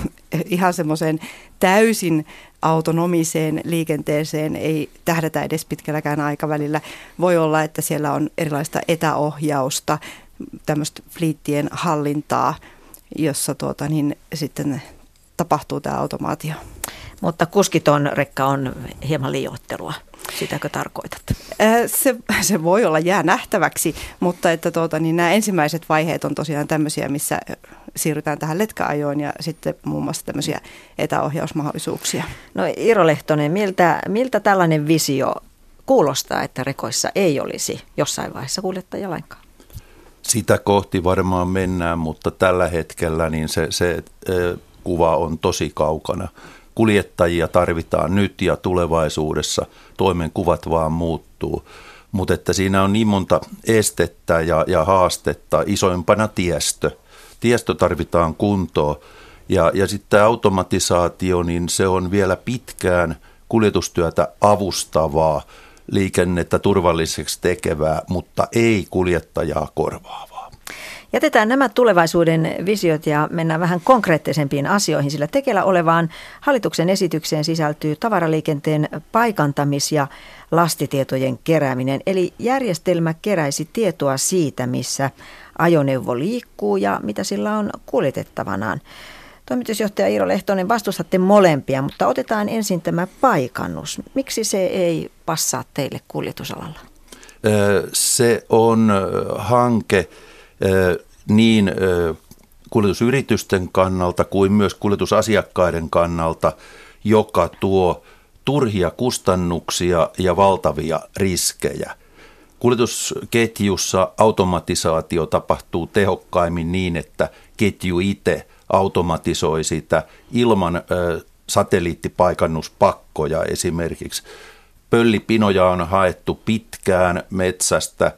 ihan semmoiseen täysin autonomiseen liikenteeseen ei tähdätä edes pitkälläkään aikavälillä. Voi olla, että siellä on erilaista etäohjausta, tämmöistä fliittien hallintaa, jossa tuota, niin sitten tapahtuu tämä automaatio. Mutta kuskiton rekka on hieman liioittelua. Sitäkö tarkoitat? Se, se voi olla, jää nähtäväksi, mutta että tuota, niin nämä ensimmäiset vaiheet on tosiaan tämmöisiä, missä siirrytään tähän letka-ajoon ja sitten muun muassa tämmöisiä etäohjausmahdollisuuksia. No Iiro Lehtonen, miltä, miltä tällainen visio kuulostaa, että rekoissa ei olisi jossain vaiheessa kuljettajia lainkaan? Sitä kohti varmaan mennään, mutta tällä hetkellä niin se, se kuva on tosi kaukana. Kuljettajia tarvitaan nyt ja tulevaisuudessa, toimenkuvat vaan muuttuu, mutta että siinä on niin monta estettä ja, ja haastetta, isoimpana tiestö. Tiestö tarvitaan kuntoon ja, ja sitten tämä automatisaatio, niin se on vielä pitkään kuljetustyötä avustavaa, liikennettä turvalliseksi tekevää, mutta ei kuljettajaa korvaavaa. Jätetään nämä tulevaisuuden visiot ja mennään vähän konkreettisempiin asioihin, sillä tekeillä olevaan hallituksen esitykseen sisältyy tavaraliikenteen paikantamis- ja lastitietojen kerääminen. Eli järjestelmä keräisi tietoa siitä, missä ajoneuvo liikkuu ja mitä sillä on kuljetettavanaan. Toimitusjohtaja Iiro Lehtonen, vastustatte molempia, mutta otetaan ensin tämä paikannus. Miksi se ei passaa teille kuljetusalalla? Se on hanke niin kuljetusyritysten kannalta kuin myös kuljetusasiakkaiden kannalta, joka tuo turhia kustannuksia ja valtavia riskejä. Kuljetusketjussa automatisaatio tapahtuu tehokkaimmin niin, että ketju itse automatisoi sitä ilman satelliittipaikannuspakkoja esimerkiksi. Pöllipinoja on haettu pitkään metsästä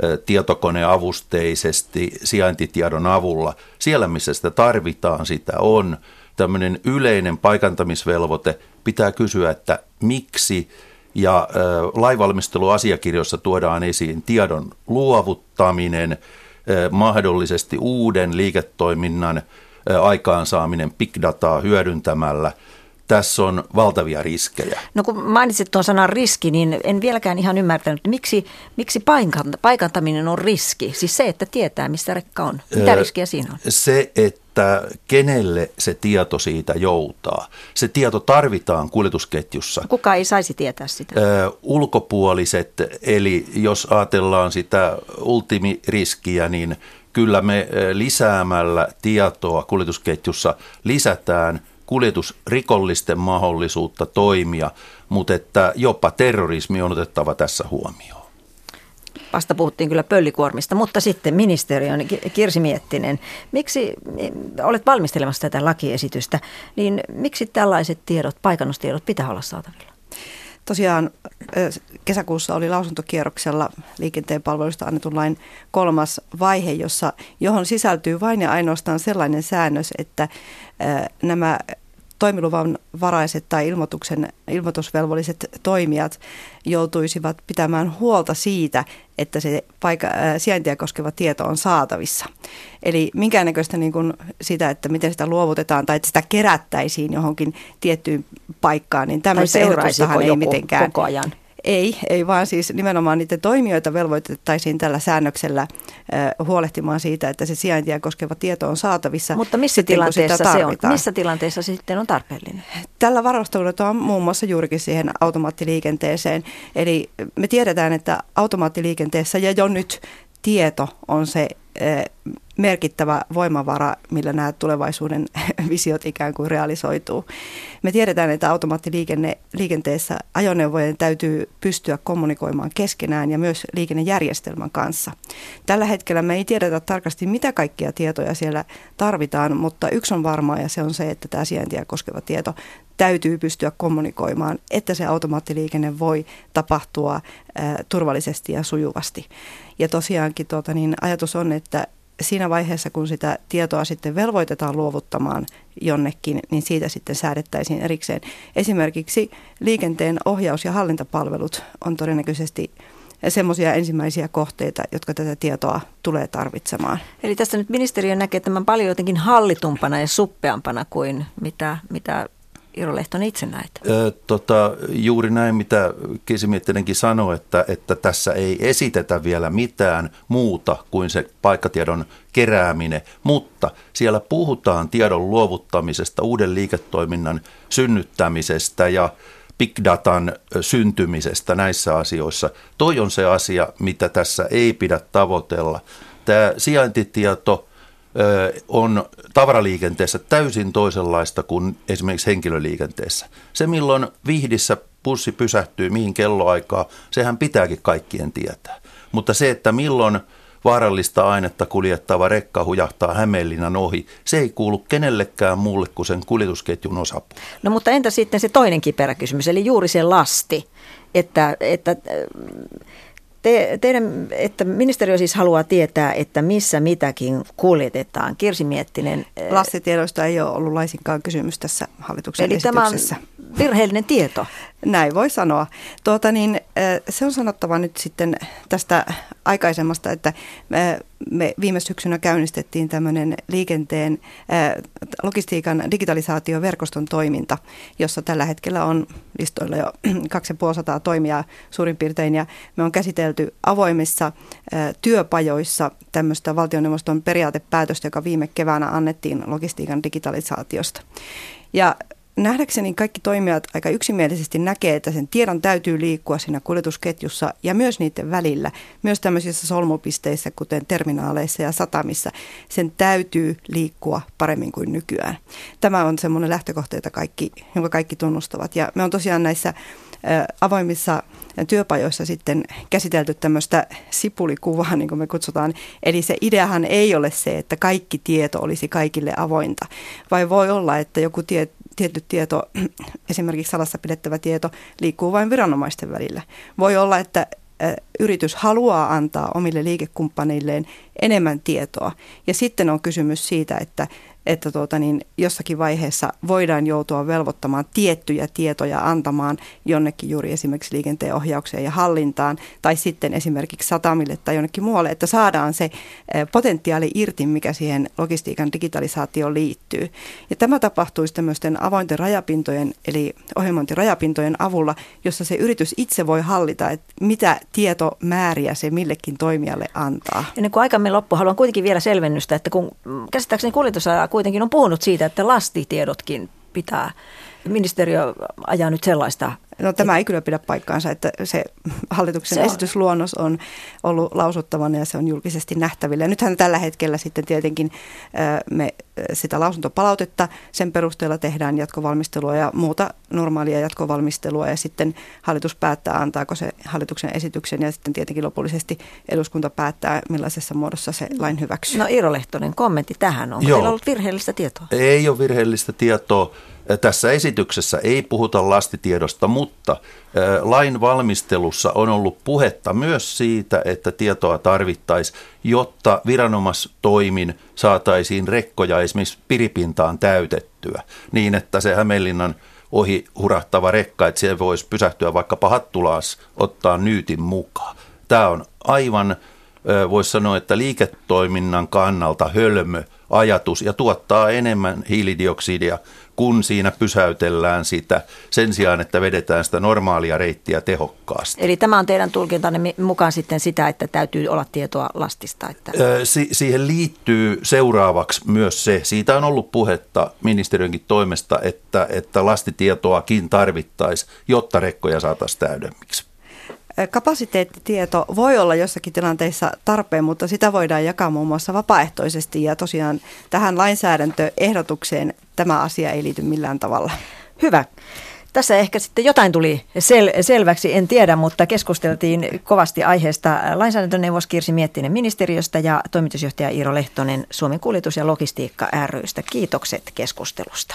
tietokoneavusteisesti sijaintitiedon avulla. Siellä, missä sitä tarvitaan, sitä on. Tämmöinen yleinen paikantamisvelvoite pitää kysyä, että miksi, ja lainvalmisteluasiakirjoissa tuodaan esiin tiedon luovuttaminen, mahdollisesti uuden liiketoiminnan aikaansaaminen big dataa hyödyntämällä. Tässä on valtavia riskejä. No kun mainitsit tuon sanan riski, niin en vieläkään ihan ymmärtänyt, miksi, miksi paikantaminen on riski? Siis se, että tietää, missä rekka on. Mitä riskiä siinä on? Se, että kenelle se tieto siitä joutaa. Se tieto tarvitaan kuljetusketjussa. Kuka ei saisi tietää sitä? Ö, ulkopuoliset, eli jos ajatellaan sitä ultimiriskiä, niin kyllä me lisäämällä tietoa kuljetusketjussa lisätään kuljetusrikollisten mahdollisuutta toimia, mutta että jopa terrorismi on otettava tässä huomioon. Vasta puhuttiin kyllä pöllikuormista, mutta sitten ministeriön Kirsi Miettinen, miksi olet valmistelemassa tätä lakiesitystä, niin miksi tällaiset tiedot, paikannustiedot pitää olla saatavilla? Tosiaan kesäkuussa oli lausuntokierroksella liikenteen palveluista annetun lain kolmas vaihe, jossa, johon sisältyy vain ja ainoastaan sellainen säännös, että nämä toimiluvan varaiset tai ilmoituksen, ilmoitusvelvolliset toimijat joutuisivat pitämään huolta siitä, että se paikka, sijaintia koskeva tieto on saatavissa. Eli minkäännäköistä niin kuin sitä, että miten sitä luovutetaan tai että sitä kerättäisiin johonkin tiettyyn paikkaan, niin tämmöistä ehdotustahan ei mitenkään. Koko ajan? Ei, ei vaan siis nimenomaan niiden toimijoita velvoitettaisiin tällä säännöksellä äh, huolehtimaan siitä, että se sijaintia koskeva tieto on saatavissa. Mutta missä sitten, tilanteessa se on? Missä tilanteessa se sitten on tarpeellinen? Tällä varustaudutaan muun muassa juurikin siihen automaattiliikenteeseen. Eli me tiedetään, että automaattiliikenteessä ja jo nyt tieto on se äh, merkittävä voimavara, millä nämä tulevaisuuden visiot ikään kuin realisoituu. Me tiedetään, että automaattiliikenteessä ajoneuvojen täytyy pystyä kommunikoimaan keskenään ja myös liikennejärjestelmän kanssa. Tällä hetkellä me ei tiedetä tarkasti, mitä kaikkia tietoja siellä tarvitaan, mutta yksi on varmaa ja se on se, että tämä sijaintia koskeva tieto täytyy pystyä kommunikoimaan, että se automaattiliikenne voi tapahtua ä, turvallisesti ja sujuvasti. Ja tosiaankin tuota, niin ajatus on, että siinä vaiheessa, kun sitä tietoa sitten velvoitetaan luovuttamaan jonnekin, niin siitä sitten säädettäisiin erikseen. Esimerkiksi liikenteen ohjaus- ja hallintapalvelut on todennäköisesti semmoisia ensimmäisiä kohteita, jotka tätä tietoa tulee tarvitsemaan. Eli tässä nyt ministeriö näkee tämän paljon jotenkin hallitumpana ja suppeampana kuin mitä, mitä Iiro Lehtonen itse näet. Ö, tota, juuri näin, mitä Kisi-Miettinenkin sanoi, että, että tässä ei esitetä vielä mitään muuta kuin se paikkatiedon kerääminen, mutta siellä puhutaan tiedon luovuttamisesta, uuden liiketoiminnan synnyttämisestä ja big datan syntymisestä näissä asioissa. Toi on se asia, mitä tässä ei pidä tavoitella. Tämä sijaintitieto on tavaraliikenteessä täysin toisenlaista kuin esimerkiksi henkilöliikenteessä. Se, milloin Vihdissä bussi pysähtyy, mihin kelloaikaa, sehän pitääkin kaikkien tietää. Mutta se, että milloin vaarallista ainetta kuljettava rekka hujahtaa Hämeenlinnan ohi, se ei kuulu kenellekään muulle kuin sen kuljetusketjun osapuolelle. No mutta entä sitten se toinen kiperä kysymys, eli juuri se lasti, että... että Te, teidän, että ministeriö siis haluaa tietää, että missä mitäkin kuljetetaan. Kirsi Miettinen. Lastitiedoista ei ole ollut laisinkaan kysymys tässä hallituksen eli esityksessä. Eli tämä on virheellinen tieto. Näin voi sanoa. Tuota niin, se on sanottava nyt sitten tästä aikaisemmasta, että me viime syksynä käynnistettiin tämmöinen liikenteen logistiikan digitalisaatioverkoston toiminta, jossa tällä hetkellä on listoilla jo kaksisataaviisikymmentä toimijaa suurin piirtein, ja me on käsitelty avoimissa työpajoissa tämmöistä valtioneuvoston periaatepäätöstä, joka viime keväänä annettiin logistiikan digitalisaatiosta. Ja nähdäkseni kaikki toimijat aika yksimielisesti näkee, että sen tiedon täytyy liikkua siinä kuljetusketjussa ja myös niiden välillä, myös tämmöisissä solmupisteissä, kuten terminaaleissa ja satamissa, sen täytyy liikkua paremmin kuin nykyään. Tämä on semmoinen lähtökohta, jota kaikki, jonka kaikki tunnustavat. Ja me on tosiaan näissä avoimissa työpajoissa sitten käsitelty tämmöistä sipulikuvaa, niin kuin me kutsutaan. Eli se ideahan ei ole se, että kaikki tieto olisi kaikille avointa, vai voi olla, että joku tie, tietty tieto, esimerkiksi salassa pidettävä tieto, liikkuu vain viranomaisten välillä. Voi olla, että yritys haluaa antaa omille liikekumppaneilleen enemmän tietoa. Ja sitten on kysymys siitä, että, että tuota niin, jossakin vaiheessa voidaan joutua velvoittamaan tiettyjä tietoja antamaan jonnekin juuri esimerkiksi liikenteen ohjaukseen ja hallintaan, tai sitten esimerkiksi satamille tai jonnekin muualle, että saadaan se potentiaali irti, mikä siihen logistiikan digitalisaatioon liittyy. Ja tämä tapahtuisi tämmöisten avointen rajapintojen, eli ohjelmointirajapintojen avulla, jossa se yritys itse voi hallita, että mitä tietomääriä se millekin toimijalle antaa. Ennen kuin aikamme loppu, haluan kuitenkin vielä selvennystä, että kun käsittääkseni kuljetusala kuitenkin on puhunut siitä, että lastitiedotkin pitää, ministeriö ajaa nyt sellaista. No tämä ei kyllä pidä paikkaansa, että se hallituksen se esitysluonnos on ollut lausuttavana ja se on julkisesti nähtävillä. Ja nythän tällä hetkellä sitten tietenkin me sitä lausuntopalautetta, sen perusteella tehdään jatkovalmistelua ja muuta normaalia jatkovalmistelua ja sitten hallitus päättää, antaako se hallituksen esityksen ja sitten tietenkin lopullisesti eduskunta päättää, millaisessa muodossa se lain hyväksyy. No Iiro Lehtonen, kommentti tähän. Onko teillä ollut virheellistä tietoa? Ei ole virheellistä tietoa. Tässä esityksessä ei puhuta lastitiedosta, mutta lain valmistelussa on ollut puhetta myös siitä, että tietoa tarvittaisiin, jotta viranomaistoimin saataisiin rekkoja esimerkiksi piripintaan täytettyä niin, että se Hämeenlinnan ohi hurahtava rekka, että siellä voisi pysähtyä vaikkapa Hattulaas ottaa nyytin mukaan. Tämä on aivan voisi sanoa, että liiketoiminnan kannalta hölmö ajatus ja tuottaa enemmän hiilidioksidia, kun siinä pysäytellään sitä sen sijaan, että vedetään sitä normaalia reittiä tehokkaasti. Eli tämä on teidän tulkintanne mukaan sitten sitä, että täytyy olla tietoa lastista? Että... Si- siihen liittyy seuraavaksi myös se, siitä on ollut puhetta ministeriönkin toimesta, että, että lastitietoakin tarvittaisiin, jotta rekkoja saataisiin täydemmiksi. Kapasiteettitieto voi olla jossakin tilanteissa tarpeen, mutta sitä voidaan jakaa muun muassa vapaaehtoisesti ja tosiaan tähän lainsäädäntöehdotukseen tämä asia ei liity millään tavalla. Hyvä. Tässä ehkä sitten jotain tuli sel- selväksi, en tiedä, mutta keskusteltiin kovasti aiheesta lainsäädäntöneuvos Kirsi Miettinen ministeriöstä ja toimitusjohtaja Iiro Lehtonen Suomen kuljetus- ja logistiikka ry:stä. Kiitokset keskustelusta.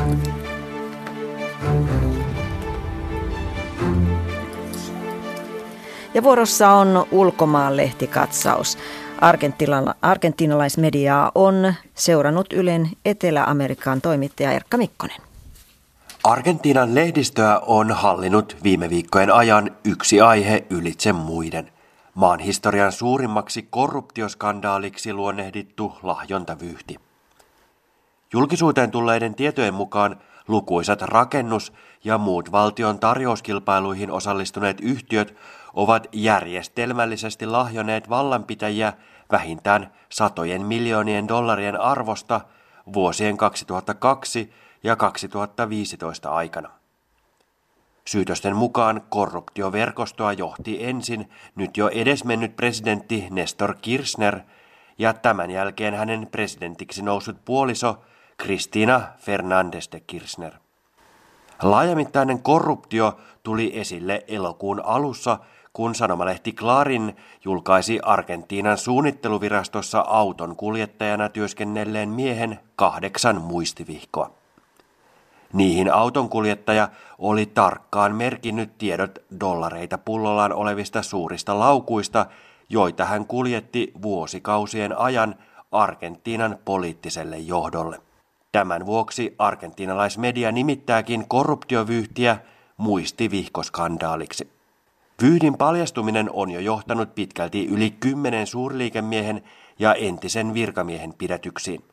Ja vuorossa on ulkomaanlehtikatsaus. Argentiinalaismediaa on seurannut Ylen Etelä-Amerikan toimittaja Erkka Mikkonen. Argentiinan lehdistöä on hallinnut viime viikkojen ajan yksi aihe ylitse muiden. Maan historian suurimmaksi korruptioskandaaliksi luonnehdittu lahjontavyyhti. Julkisuuteen tulleiden tietojen mukaan lukuisat rakennus- ja muut valtion tarjouskilpailuihin osallistuneet yhtiöt ovat järjestelmällisesti lahjoneet vallanpitäjiä vähintään satojen miljoonien dollarien arvosta vuosien kaksituhattakaksi ja kaksituhattaviisitoista aikana. Syytösten mukaan korruptioverkostoa johti ensin nyt jo edesmennyt presidentti Néstor Kirchner ja tämän jälkeen hänen presidentiksi noussut puoliso Cristina Fernández de Kirchner. Laajamittainen korruptio tuli esille elokuun alussa, kun sanomalehti Clarín julkaisi Argentiinan suunnitteluvirastossa auton kuljettajana työskennelleen miehen kahdeksan muistivihkoa. Niihin autonkuljettaja oli tarkkaan merkinnyt tiedot dollareita pullollaan olevista suurista laukuista, joita hän kuljetti vuosikausien ajan Argentiinan poliittiselle johdolle. Tämän vuoksi argentiinalaismedia nimittääkin korruptiovyyhtiä muistivihkoskandaaliksi. Vyyhdin paljastuminen on jo johtanut pitkälti yli kymmenen suurliikemiehen ja entisen virkamiehen pidätyksiin.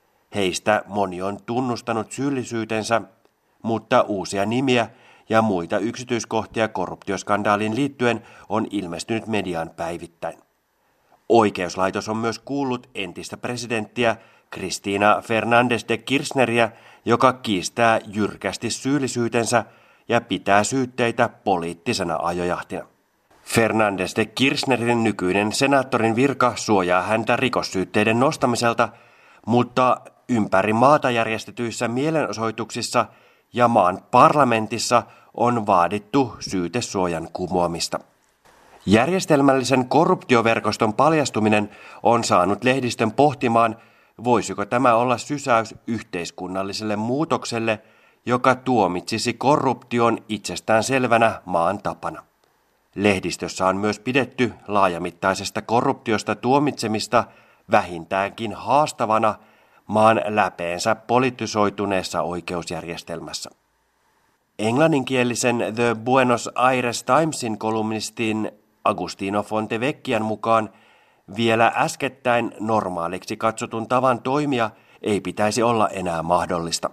Heistä moni on tunnustanut syyllisyytensä, mutta uusia nimiä ja muita yksityiskohtia korruptioskandaaliin liittyen on ilmestynyt mediaan päivittäin. Oikeuslaitos on myös kuullut entistä presidenttiä Cristina Fernández de Kirchneria, joka kiistää jyrkästi syyllisyytensä ja pitää syytteitä poliittisena ajojahtina. Fernández de Kirchnerin nykyinen senaattorin virka suojaa häntä rikossyytteiden nostamiselta, mutta ympäri maata järjestetyissä mielenosoituksissa ja maan parlamentissa on vaadittu syytesuojan kumoamista. Järjestelmällisen korruptioverkoston paljastuminen on saanut lehdistön pohtimaan, voisiko tämä olla sysäys yhteiskunnalliselle muutokselle, joka tuomitsisi korruption itsestään selvänä maan tapana. Lehdistössä on myös pidetty laajamittaisesta korruptiosta tuomitsemista vähintäänkin haastavana maan läpeensä politisoituneessa oikeusjärjestelmässä. Englanninkielisen The Buenos Aires Timesin kolumnistin Agustino Fontevecchian mukaan vielä äskettäin normaaliksi katsotun tavan toimia ei pitäisi olla enää mahdollista.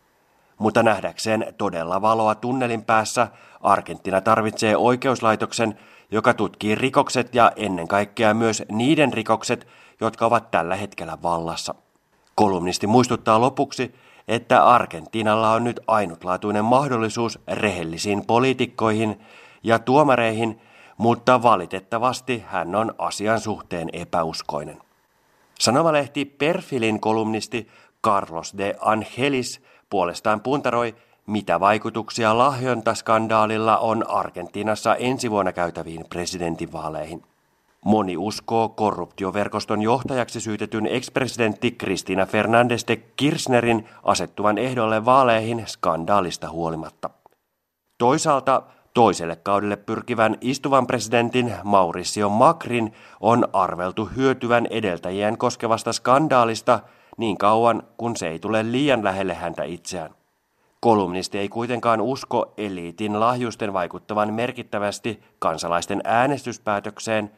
Mutta nähdäkseen todella valoa tunnelin päässä Argentiina tarvitsee oikeuslaitoksen, joka tutkii rikokset ja ennen kaikkea myös niiden rikokset, jotka ovat tällä hetkellä vallassa. Kolumnisti muistuttaa lopuksi, että Argentiinalla on nyt ainutlaatuinen mahdollisuus rehellisiin poliitikkoihin ja tuomareihin, mutta valitettavasti hän on asian suhteen epäuskoinen. Sanomalehti Perfilin kolumnisti Carlos de Angelis puolestaan puntaroi, mitä vaikutuksia lahjontaskandaalilla on Argentiinassa ensi vuonna käytäviin presidentinvaaleihin. Moni uskoo korruptioverkoston johtajaksi syytetyn ex-presidentti Cristina Fernández de Kirchnerin asettuvan ehdolle vaaleihin skandaalista huolimatta. Toisaalta toiselle kaudelle pyrkivän istuvan presidentin Mauricio Macrin on arveltu hyötyvän edeltäjien koskevasta skandaalista niin kauan, kun se ei tule liian lähelle häntä itseään. Kolumnisti ei kuitenkaan usko eliitin lahjusten vaikuttavan merkittävästi kansalaisten äänestyspäätökseen,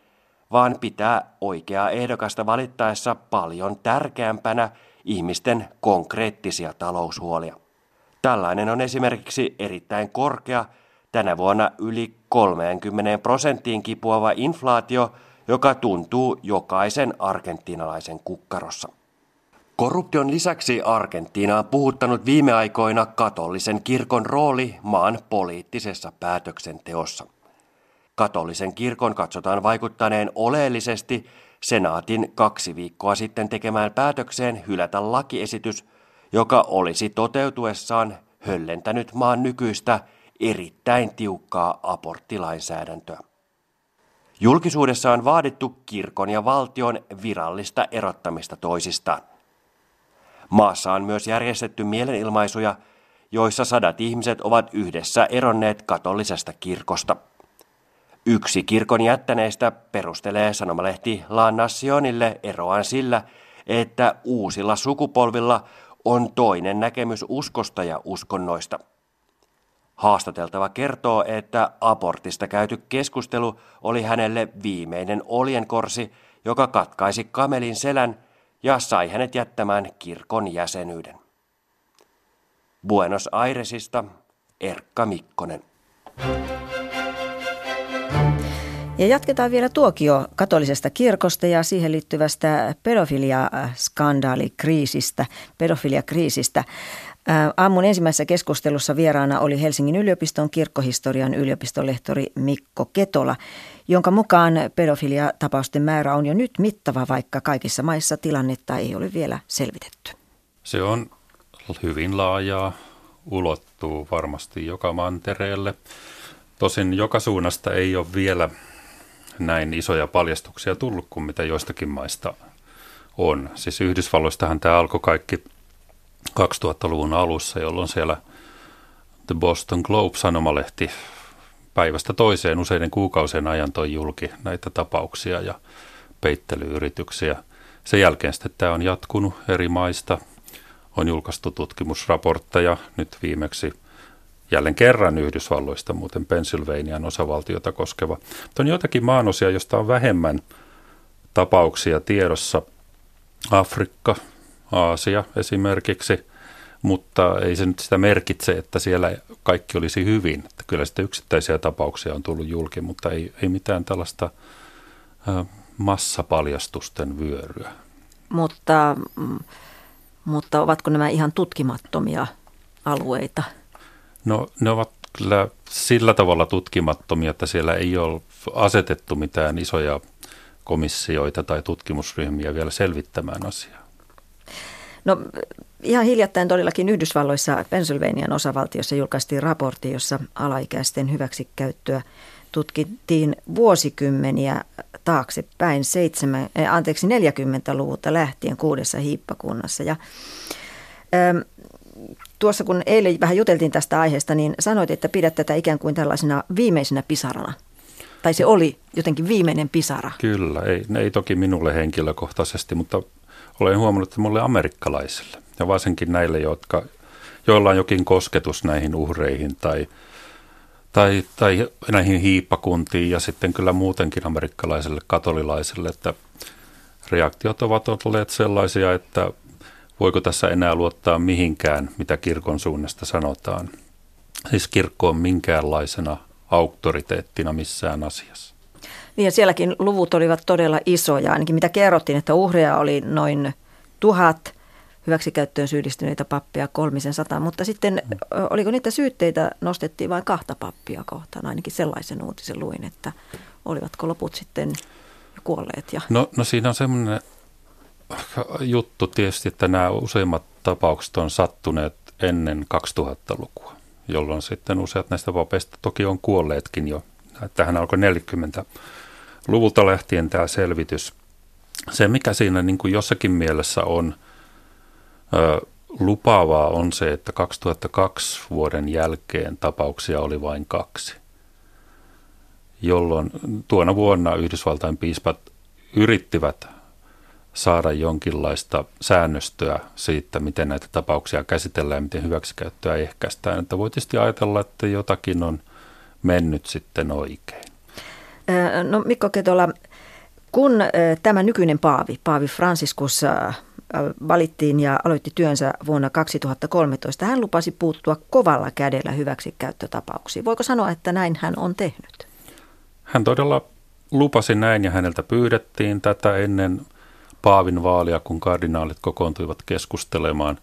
vaan pitää oikeaa ehdokasta valittaessa paljon tärkeämpänä ihmisten konkreettisia taloushuolia. Tällainen on esimerkiksi erittäin korkea, tänä vuonna yli kolmekymmentä prosenttiin kipuava inflaatio, joka tuntuu jokaisen argentiinalaisen kukkarossa. Korruption lisäksi Argentiinaa on puhuttanut viime aikoina katolisen kirkon rooli maan poliittisessa päätöksenteossa. Katolisen kirkon katsotaan vaikuttaneen oleellisesti senaatin kaksi viikkoa sitten tekemään päätökseen hylätä lakiesitys, joka olisi toteutuessaan höllentänyt maan nykyistä erittäin tiukkaa aborttilainsäädäntöä. Julkisuudessa on vaadittu kirkon ja valtion virallista erottamista toisistaan. Maassa on myös järjestetty mielenilmaisuja, joissa sadat ihmiset ovat yhdessä eronneet katolisesta kirkosta. Yksi kirkon jättäneistä perustelee sanomalehti La Nacionille eroaan sillä, että uusilla sukupolvilla on toinen näkemys uskosta ja uskonnoista. Haastateltava kertoo, että abortista käyty keskustelu oli hänelle viimeinen oljenkorsi, joka katkaisi kamelin selän ja sai hänet jättämään kirkon jäsenyyden. Buenos Airesista Erkka Mikkonen. Ja jatketaan vielä tuokio katolisesta kirkosta ja siihen liittyvästä pedofiliaskandaalikriisistä, pedofiliakriisistä. Aamun ensimmäisessä keskustelussa vieraana oli Helsingin yliopiston kirkkohistorian yliopistolehtori Mikko Ketola, jonka mukaan pedofiliatapausten määrä on jo nyt mittava, vaikka kaikissa maissa tilannetta ei ole vielä selvitetty. Se on hyvin laajaa, ulottuu varmasti joka mantereelle. Tosin joka suunnasta ei ole vielä näin isoja paljastuksia tullut kuin mitä joistakin maista on. Siis Yhdysvalloistahan tämä alkoi kaikki kaksituhattaluvun alussa, jolloin siellä The Boston Globe-sanomalehti päivästä toiseen useiden kuukausien ajan toi julki näitä tapauksia ja peittelyyrityksiä. Sen jälkeen sitten tämä on jatkunut eri maista. On julkaistu tutkimusraportteja nyt viimeksi jälleen kerran Yhdysvalloista, muuten Pennsylvanian osavaltiota koskeva. Mutta on joitakin maanosia, joista on vähemmän tapauksia tiedossa. Afrikka, Aasia esimerkiksi, mutta ei se nyt sitä merkitse, että siellä kaikki olisi hyvin. Että kyllä sitä yksittäisiä tapauksia on tullut julki, mutta ei, ei mitään tällaista ä, massapaljastusten vyöryä. Mutta, mutta ovatko nämä ihan tutkimattomia alueita? No ne ovat kyllä sillä tavalla tutkimattomia, että siellä ei ole asetettu mitään isoja komissioita tai tutkimusryhmiä vielä selvittämään asiaa. No ihan hiljattain todellakin Yhdysvalloissa Pennsylvanian osavaltiossa julkaistiin raportti, jossa alaikäisten hyväksikäyttöä tutkittiin vuosikymmeniä taaksepäin, seitsemän, eh, anteeksi neljäkymmentäluvulta lähtien kuudessa hiippakunnassa. Ja, ähm, tuossa kun eilen vähän juteltiin tästä aiheesta, niin sanoit, että pidät tätä ikään kuin tällaisena viimeisenä pisarana. Tai se oli jotenkin viimeinen pisara. Kyllä, ei, ei toki minulle henkilökohtaisesti, mutta olen huomannut, että mulle amerikkalaisille ja varsinkin näille, jotka, joilla on jokin kosketus näihin uhreihin tai, tai, tai näihin hiippakuntiin ja sitten kyllä muutenkin amerikkalaisille katolilaisille, että reaktiot ovat olleet sellaisia, että voiko tässä enää luottaa mihinkään, mitä kirkon suunnasta sanotaan. Siis kirkko on minkäänlaisena auktoriteettina missään asiassa. Niin ja sielläkin luvut olivat todella isoja, ainakin mitä kerrottiin, että uhreja oli noin tuhat, hyväksikäyttöön syyllistyneitä pappeja kolmisen sataa, mutta sitten mm. oliko niitä syytteitä nostettiin vain kahta pappia kohtaan, ainakin sellaisen uutisen luin, että olivatko loput sitten kuolleet? Ja... No, no siinä on semmoinen juttu tietysti, että nämä useimmat tapaukset on sattuneet ennen kaksituhattalukua, jolloin sitten useat näistä papeista toki on kuolleetkin jo. Tähän alkoi neljäkymmentäluvulta lähtien tämä selvitys. Se, mikä siinä niin kuin jossakin mielessä on ö, lupaavaa, on se, että kaksituhattakaksi vuoden jälkeen tapauksia oli vain kaksi, jolloin tuona vuonna Yhdysvaltain piispat yrittivät saada jonkinlaista säännöstöä siitä, miten näitä tapauksia käsitellään ja miten hyväksikäyttöä ehkäistään. Että voi tietysti ajatella, että jotakin on mennyt sitten oikein. No Mikko Ketola, Kun tämä nykyinen paavi, paavi Franciscus, valittiin ja aloitti työnsä vuonna kaksituhattakolmetoista, hän lupasi puuttua kovalla kädellä hyväksikäyttötapauksiin. Voiko sanoa, että näin hän on tehnyt? Hän todella lupasi näin ja häneltä pyydettiin tätä ennen paavin vaalia, kun kardinaalit kokoontuivat keskustelemaan.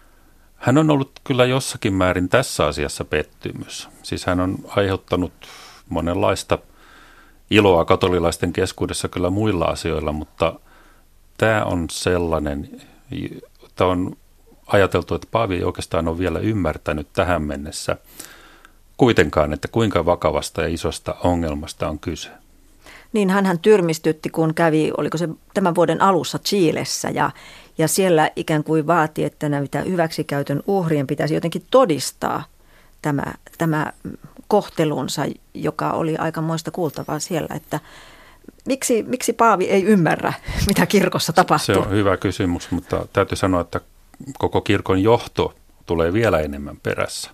Hän on ollut kyllä jossakin määrin tässä asiassa pettymys. Siis hän on aiheuttanut monenlaista iloa katolilaisten keskuudessa kyllä muilla asioilla, mutta tämä on sellainen, tämä on ajateltu, että paavi ei oikeastaan ole vielä ymmärtänyt tähän mennessä kuitenkaan, että kuinka vakavasta ja isosta ongelmasta on kyse. Niin hänhän tyrmistytti, kun kävi, oliko se tämän vuoden alussa Chilessä ja, ja siellä ikään kuin vaati, että näitä hyväksikäytön uhrien pitäisi jotenkin todistaa tämä, tämä kohtelunsa, joka oli aikamoista kuultavaa siellä, että miksi, miksi paavi ei ymmärrä, mitä kirkossa tapahtuu? Se on hyvä kysymys, mutta täytyy sanoa, että koko kirkon johto tulee vielä enemmän perässä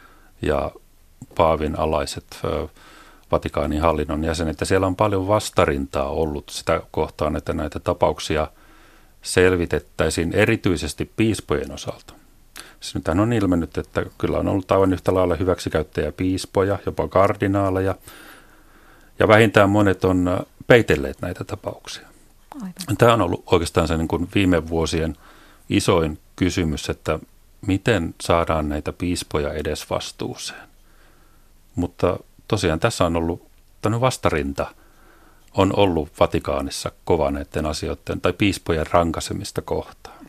ja paavin alaiset Vatikaanin hallinnon jäsenet, ja siellä on paljon vastarintaa ollut sitä kohtaan, että näitä tapauksia selvitettäisiin erityisesti piispojen osalta. Siis nythän on ilmennyt, että kyllä on ollut aivan yhtä lailla hyväksikäyttäjiä piispoja, jopa kardinaaleja, ja vähintään monet on peitelleet näitä tapauksia. Aivan. Tämä on ollut oikeastaan se niin kuin viime vuosien isoin kysymys, että miten saadaan näitä piispoja edes vastuuseen. Mutta tosiaan tässä on ollut, tämmöinen vastarinta on ollut Vatikaanissa kova näiden asioiden tai piispojen rankasemista kohtaan.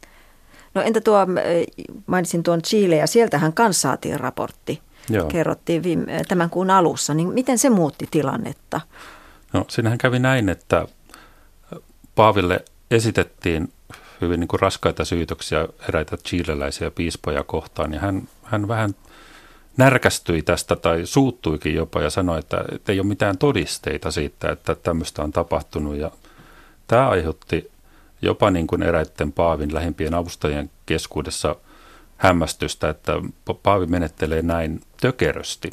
No entä tuo, mainitsin tuon Chile ja sieltähän kanssa saatiin raportti. Joo. Kerrottiin viime, tämän kuun alussa, niin miten se muutti tilannetta? No siinähän kävi näin, että paaville esitettiin hyvin niin kuin raskaita syytöksiä eräitä chileläisiä piispoja kohtaan ja hän, hän vähän närkästyi tästä tai suuttuikin jopa ja sanoi, että, että ei ole mitään todisteita siitä, että tämmöistä on tapahtunut. Ja tämä aiheutti jopa niin kuin eräiden paavin lähimpien avustajien keskuudessa hämmästystä, että paavi menettelee näin tökerösti.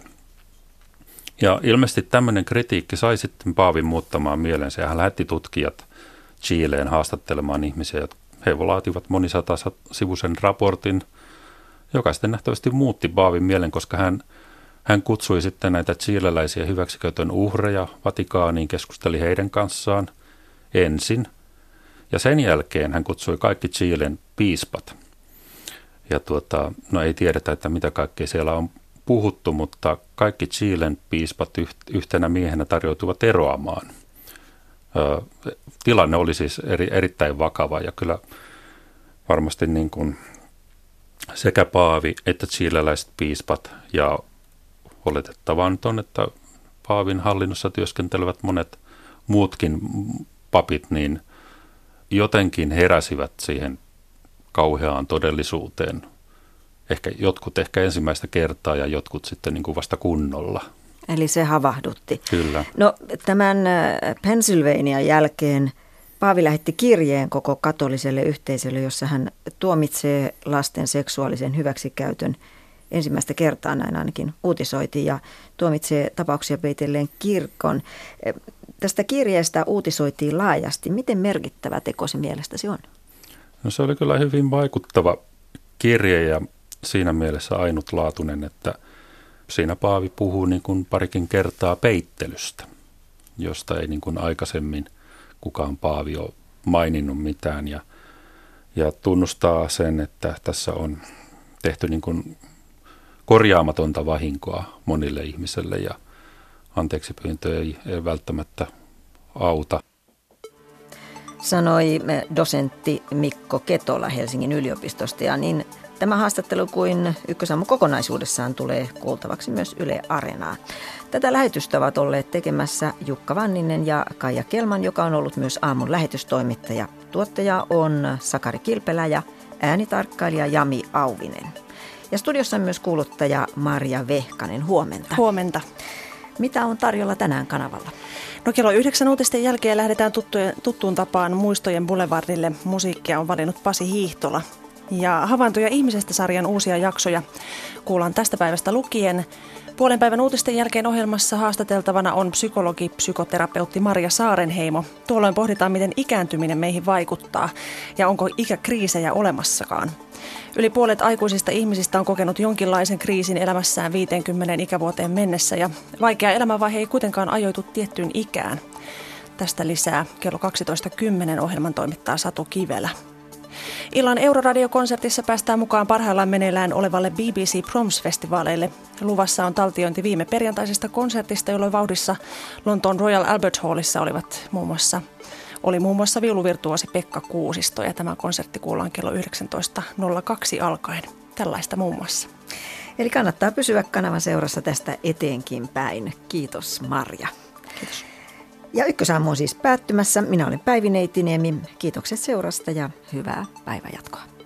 Ja ilmeisesti tämmöinen kritiikki sai sitten paavin muuttamaan mielensä ja hän lähetti tutkijat Chileen haastattelemaan ihmisiä. He laativat monisatasivuisen raportin, joka sitten nähtävästi muutti paavin mielen, koska hän, hän kutsui sitten näitä chileläisiä hyväksikäytön uhreja Vatikaaniin, keskusteli heidän kanssaan ensin. Ja sen jälkeen hän kutsui kaikki Chilen piispat. Ja tuota, no ei tiedetä, että mitä kaikkea siellä on puhuttu, mutta kaikki Chilen piispat yhtenä miehenä tarjoutuvat eroamaan. Ö, tilanne oli siis eri, erittäin vakava ja kyllä varmasti niin kuin sekä paavi että chileläiset piispat ja oletettavaa nyt on, että paavin hallinnossa työskentelevät monet muutkin papit, niin jotenkin heräsivät siihen kauheaan todellisuuteen. Ehkä jotkut ehkä ensimmäistä kertaa ja jotkut sitten niin kuin vasta kunnolla. Eli se havahdutti. Kyllä. No tämän Pennsylvanian jälkeen paavi lähetti kirjeen koko katoliselle yhteisölle, jossa hän tuomitsee lasten seksuaalisen hyväksikäytön. Ensimmäistä kertaa näin ainakin uutisoitiin ja tuomitsee tapauksia peitelleen kirkon. Tästä kirjeestä uutisoitiin laajasti. Miten merkittävä teko se mielestäsi on? No se oli kyllä hyvin vaikuttava kirje ja siinä mielessä ainutlaatuinen, että siinä paavi puhuu niin kuin parikin kertaa peittelystä, josta ei niin kuin aikaisemmin kukaan paavi ole maininnut mitään ja, ja tunnustaa sen, että tässä on tehty niin kuin korjaamatonta vahinkoa monille ihmisille ja anteeksi pyyntö ei, ei välttämättä auta. Sanoi dosentti Mikko Ketola Helsingin yliopistosta ja niin tämä haastattelu kuin Ykkösaamu kokonaisuudessaan tulee kuultavaksi myös Yle Areenaan. Tätä lähetystä ovat olleet tekemässä Jukka Vanninen ja Kaija Kelman, joka on ollut myös aamun lähetystoimittaja. Tuottaja on Sakari Kilpelä ja äänitarkkailija Jami Auvinen. Ja studiossa on myös kuuluttaja Marja Vehkanen. Huomenta. Huomenta. Mitä on tarjolla tänään kanavalla? No kello yhdeksän uutisten jälkeen lähdetään tuttuun tapaan Muistojen Boulevardille. Musiikkia on valinnut Pasi Hiihtola. Ja Havaintoja ihmisestä-sarjan uusia jaksoja kuullaan tästä päivästä lukien. Puolen päivän uutisten jälkeen ohjelmassa haastateltavana on psykologi, psykoterapeutti Marja Saarenheimo. Tuolloin pohditaan, miten ikääntyminen meihin vaikuttaa ja onko ikäkriisejä olemassakaan. Yli puolet aikuisista ihmisistä on kokenut jonkinlaisen kriisin elämässään viiteenkymmeneen ikävuoteen mennessä ja vaikea elämänvaihe ei kuitenkaan ajoitu tiettyyn ikään. Tästä lisää kello kaksitoista kymmenen ohjelman toimittaa Satu Kivelä. Illan Euroradio-konsertissa päästään mukaan parhaillaan meneillään olevalle B B C Proms-festivaaleille. Luvassa on taltiointi viime perjantaisesta konsertista, jolloin vauhdissa Lontoon Royal Albert Hallissa olivat muun muassa, oli muun muassa viuluvirtuosi Pekka Kuusisto ja tämä konsertti kuullaan kello yhdeksäntoista nolla kaksi alkaen. Tällaista muun muassa. Eli kannattaa pysyä kanavan seurassa tästä eteenkin päin. Kiitos Marja. Kiitos. Ja Ykkösaamu on siis päättymässä. Minä olen Päivi Neitiniemi. Kiitokset seurasta ja hyvää päivänjatkoa.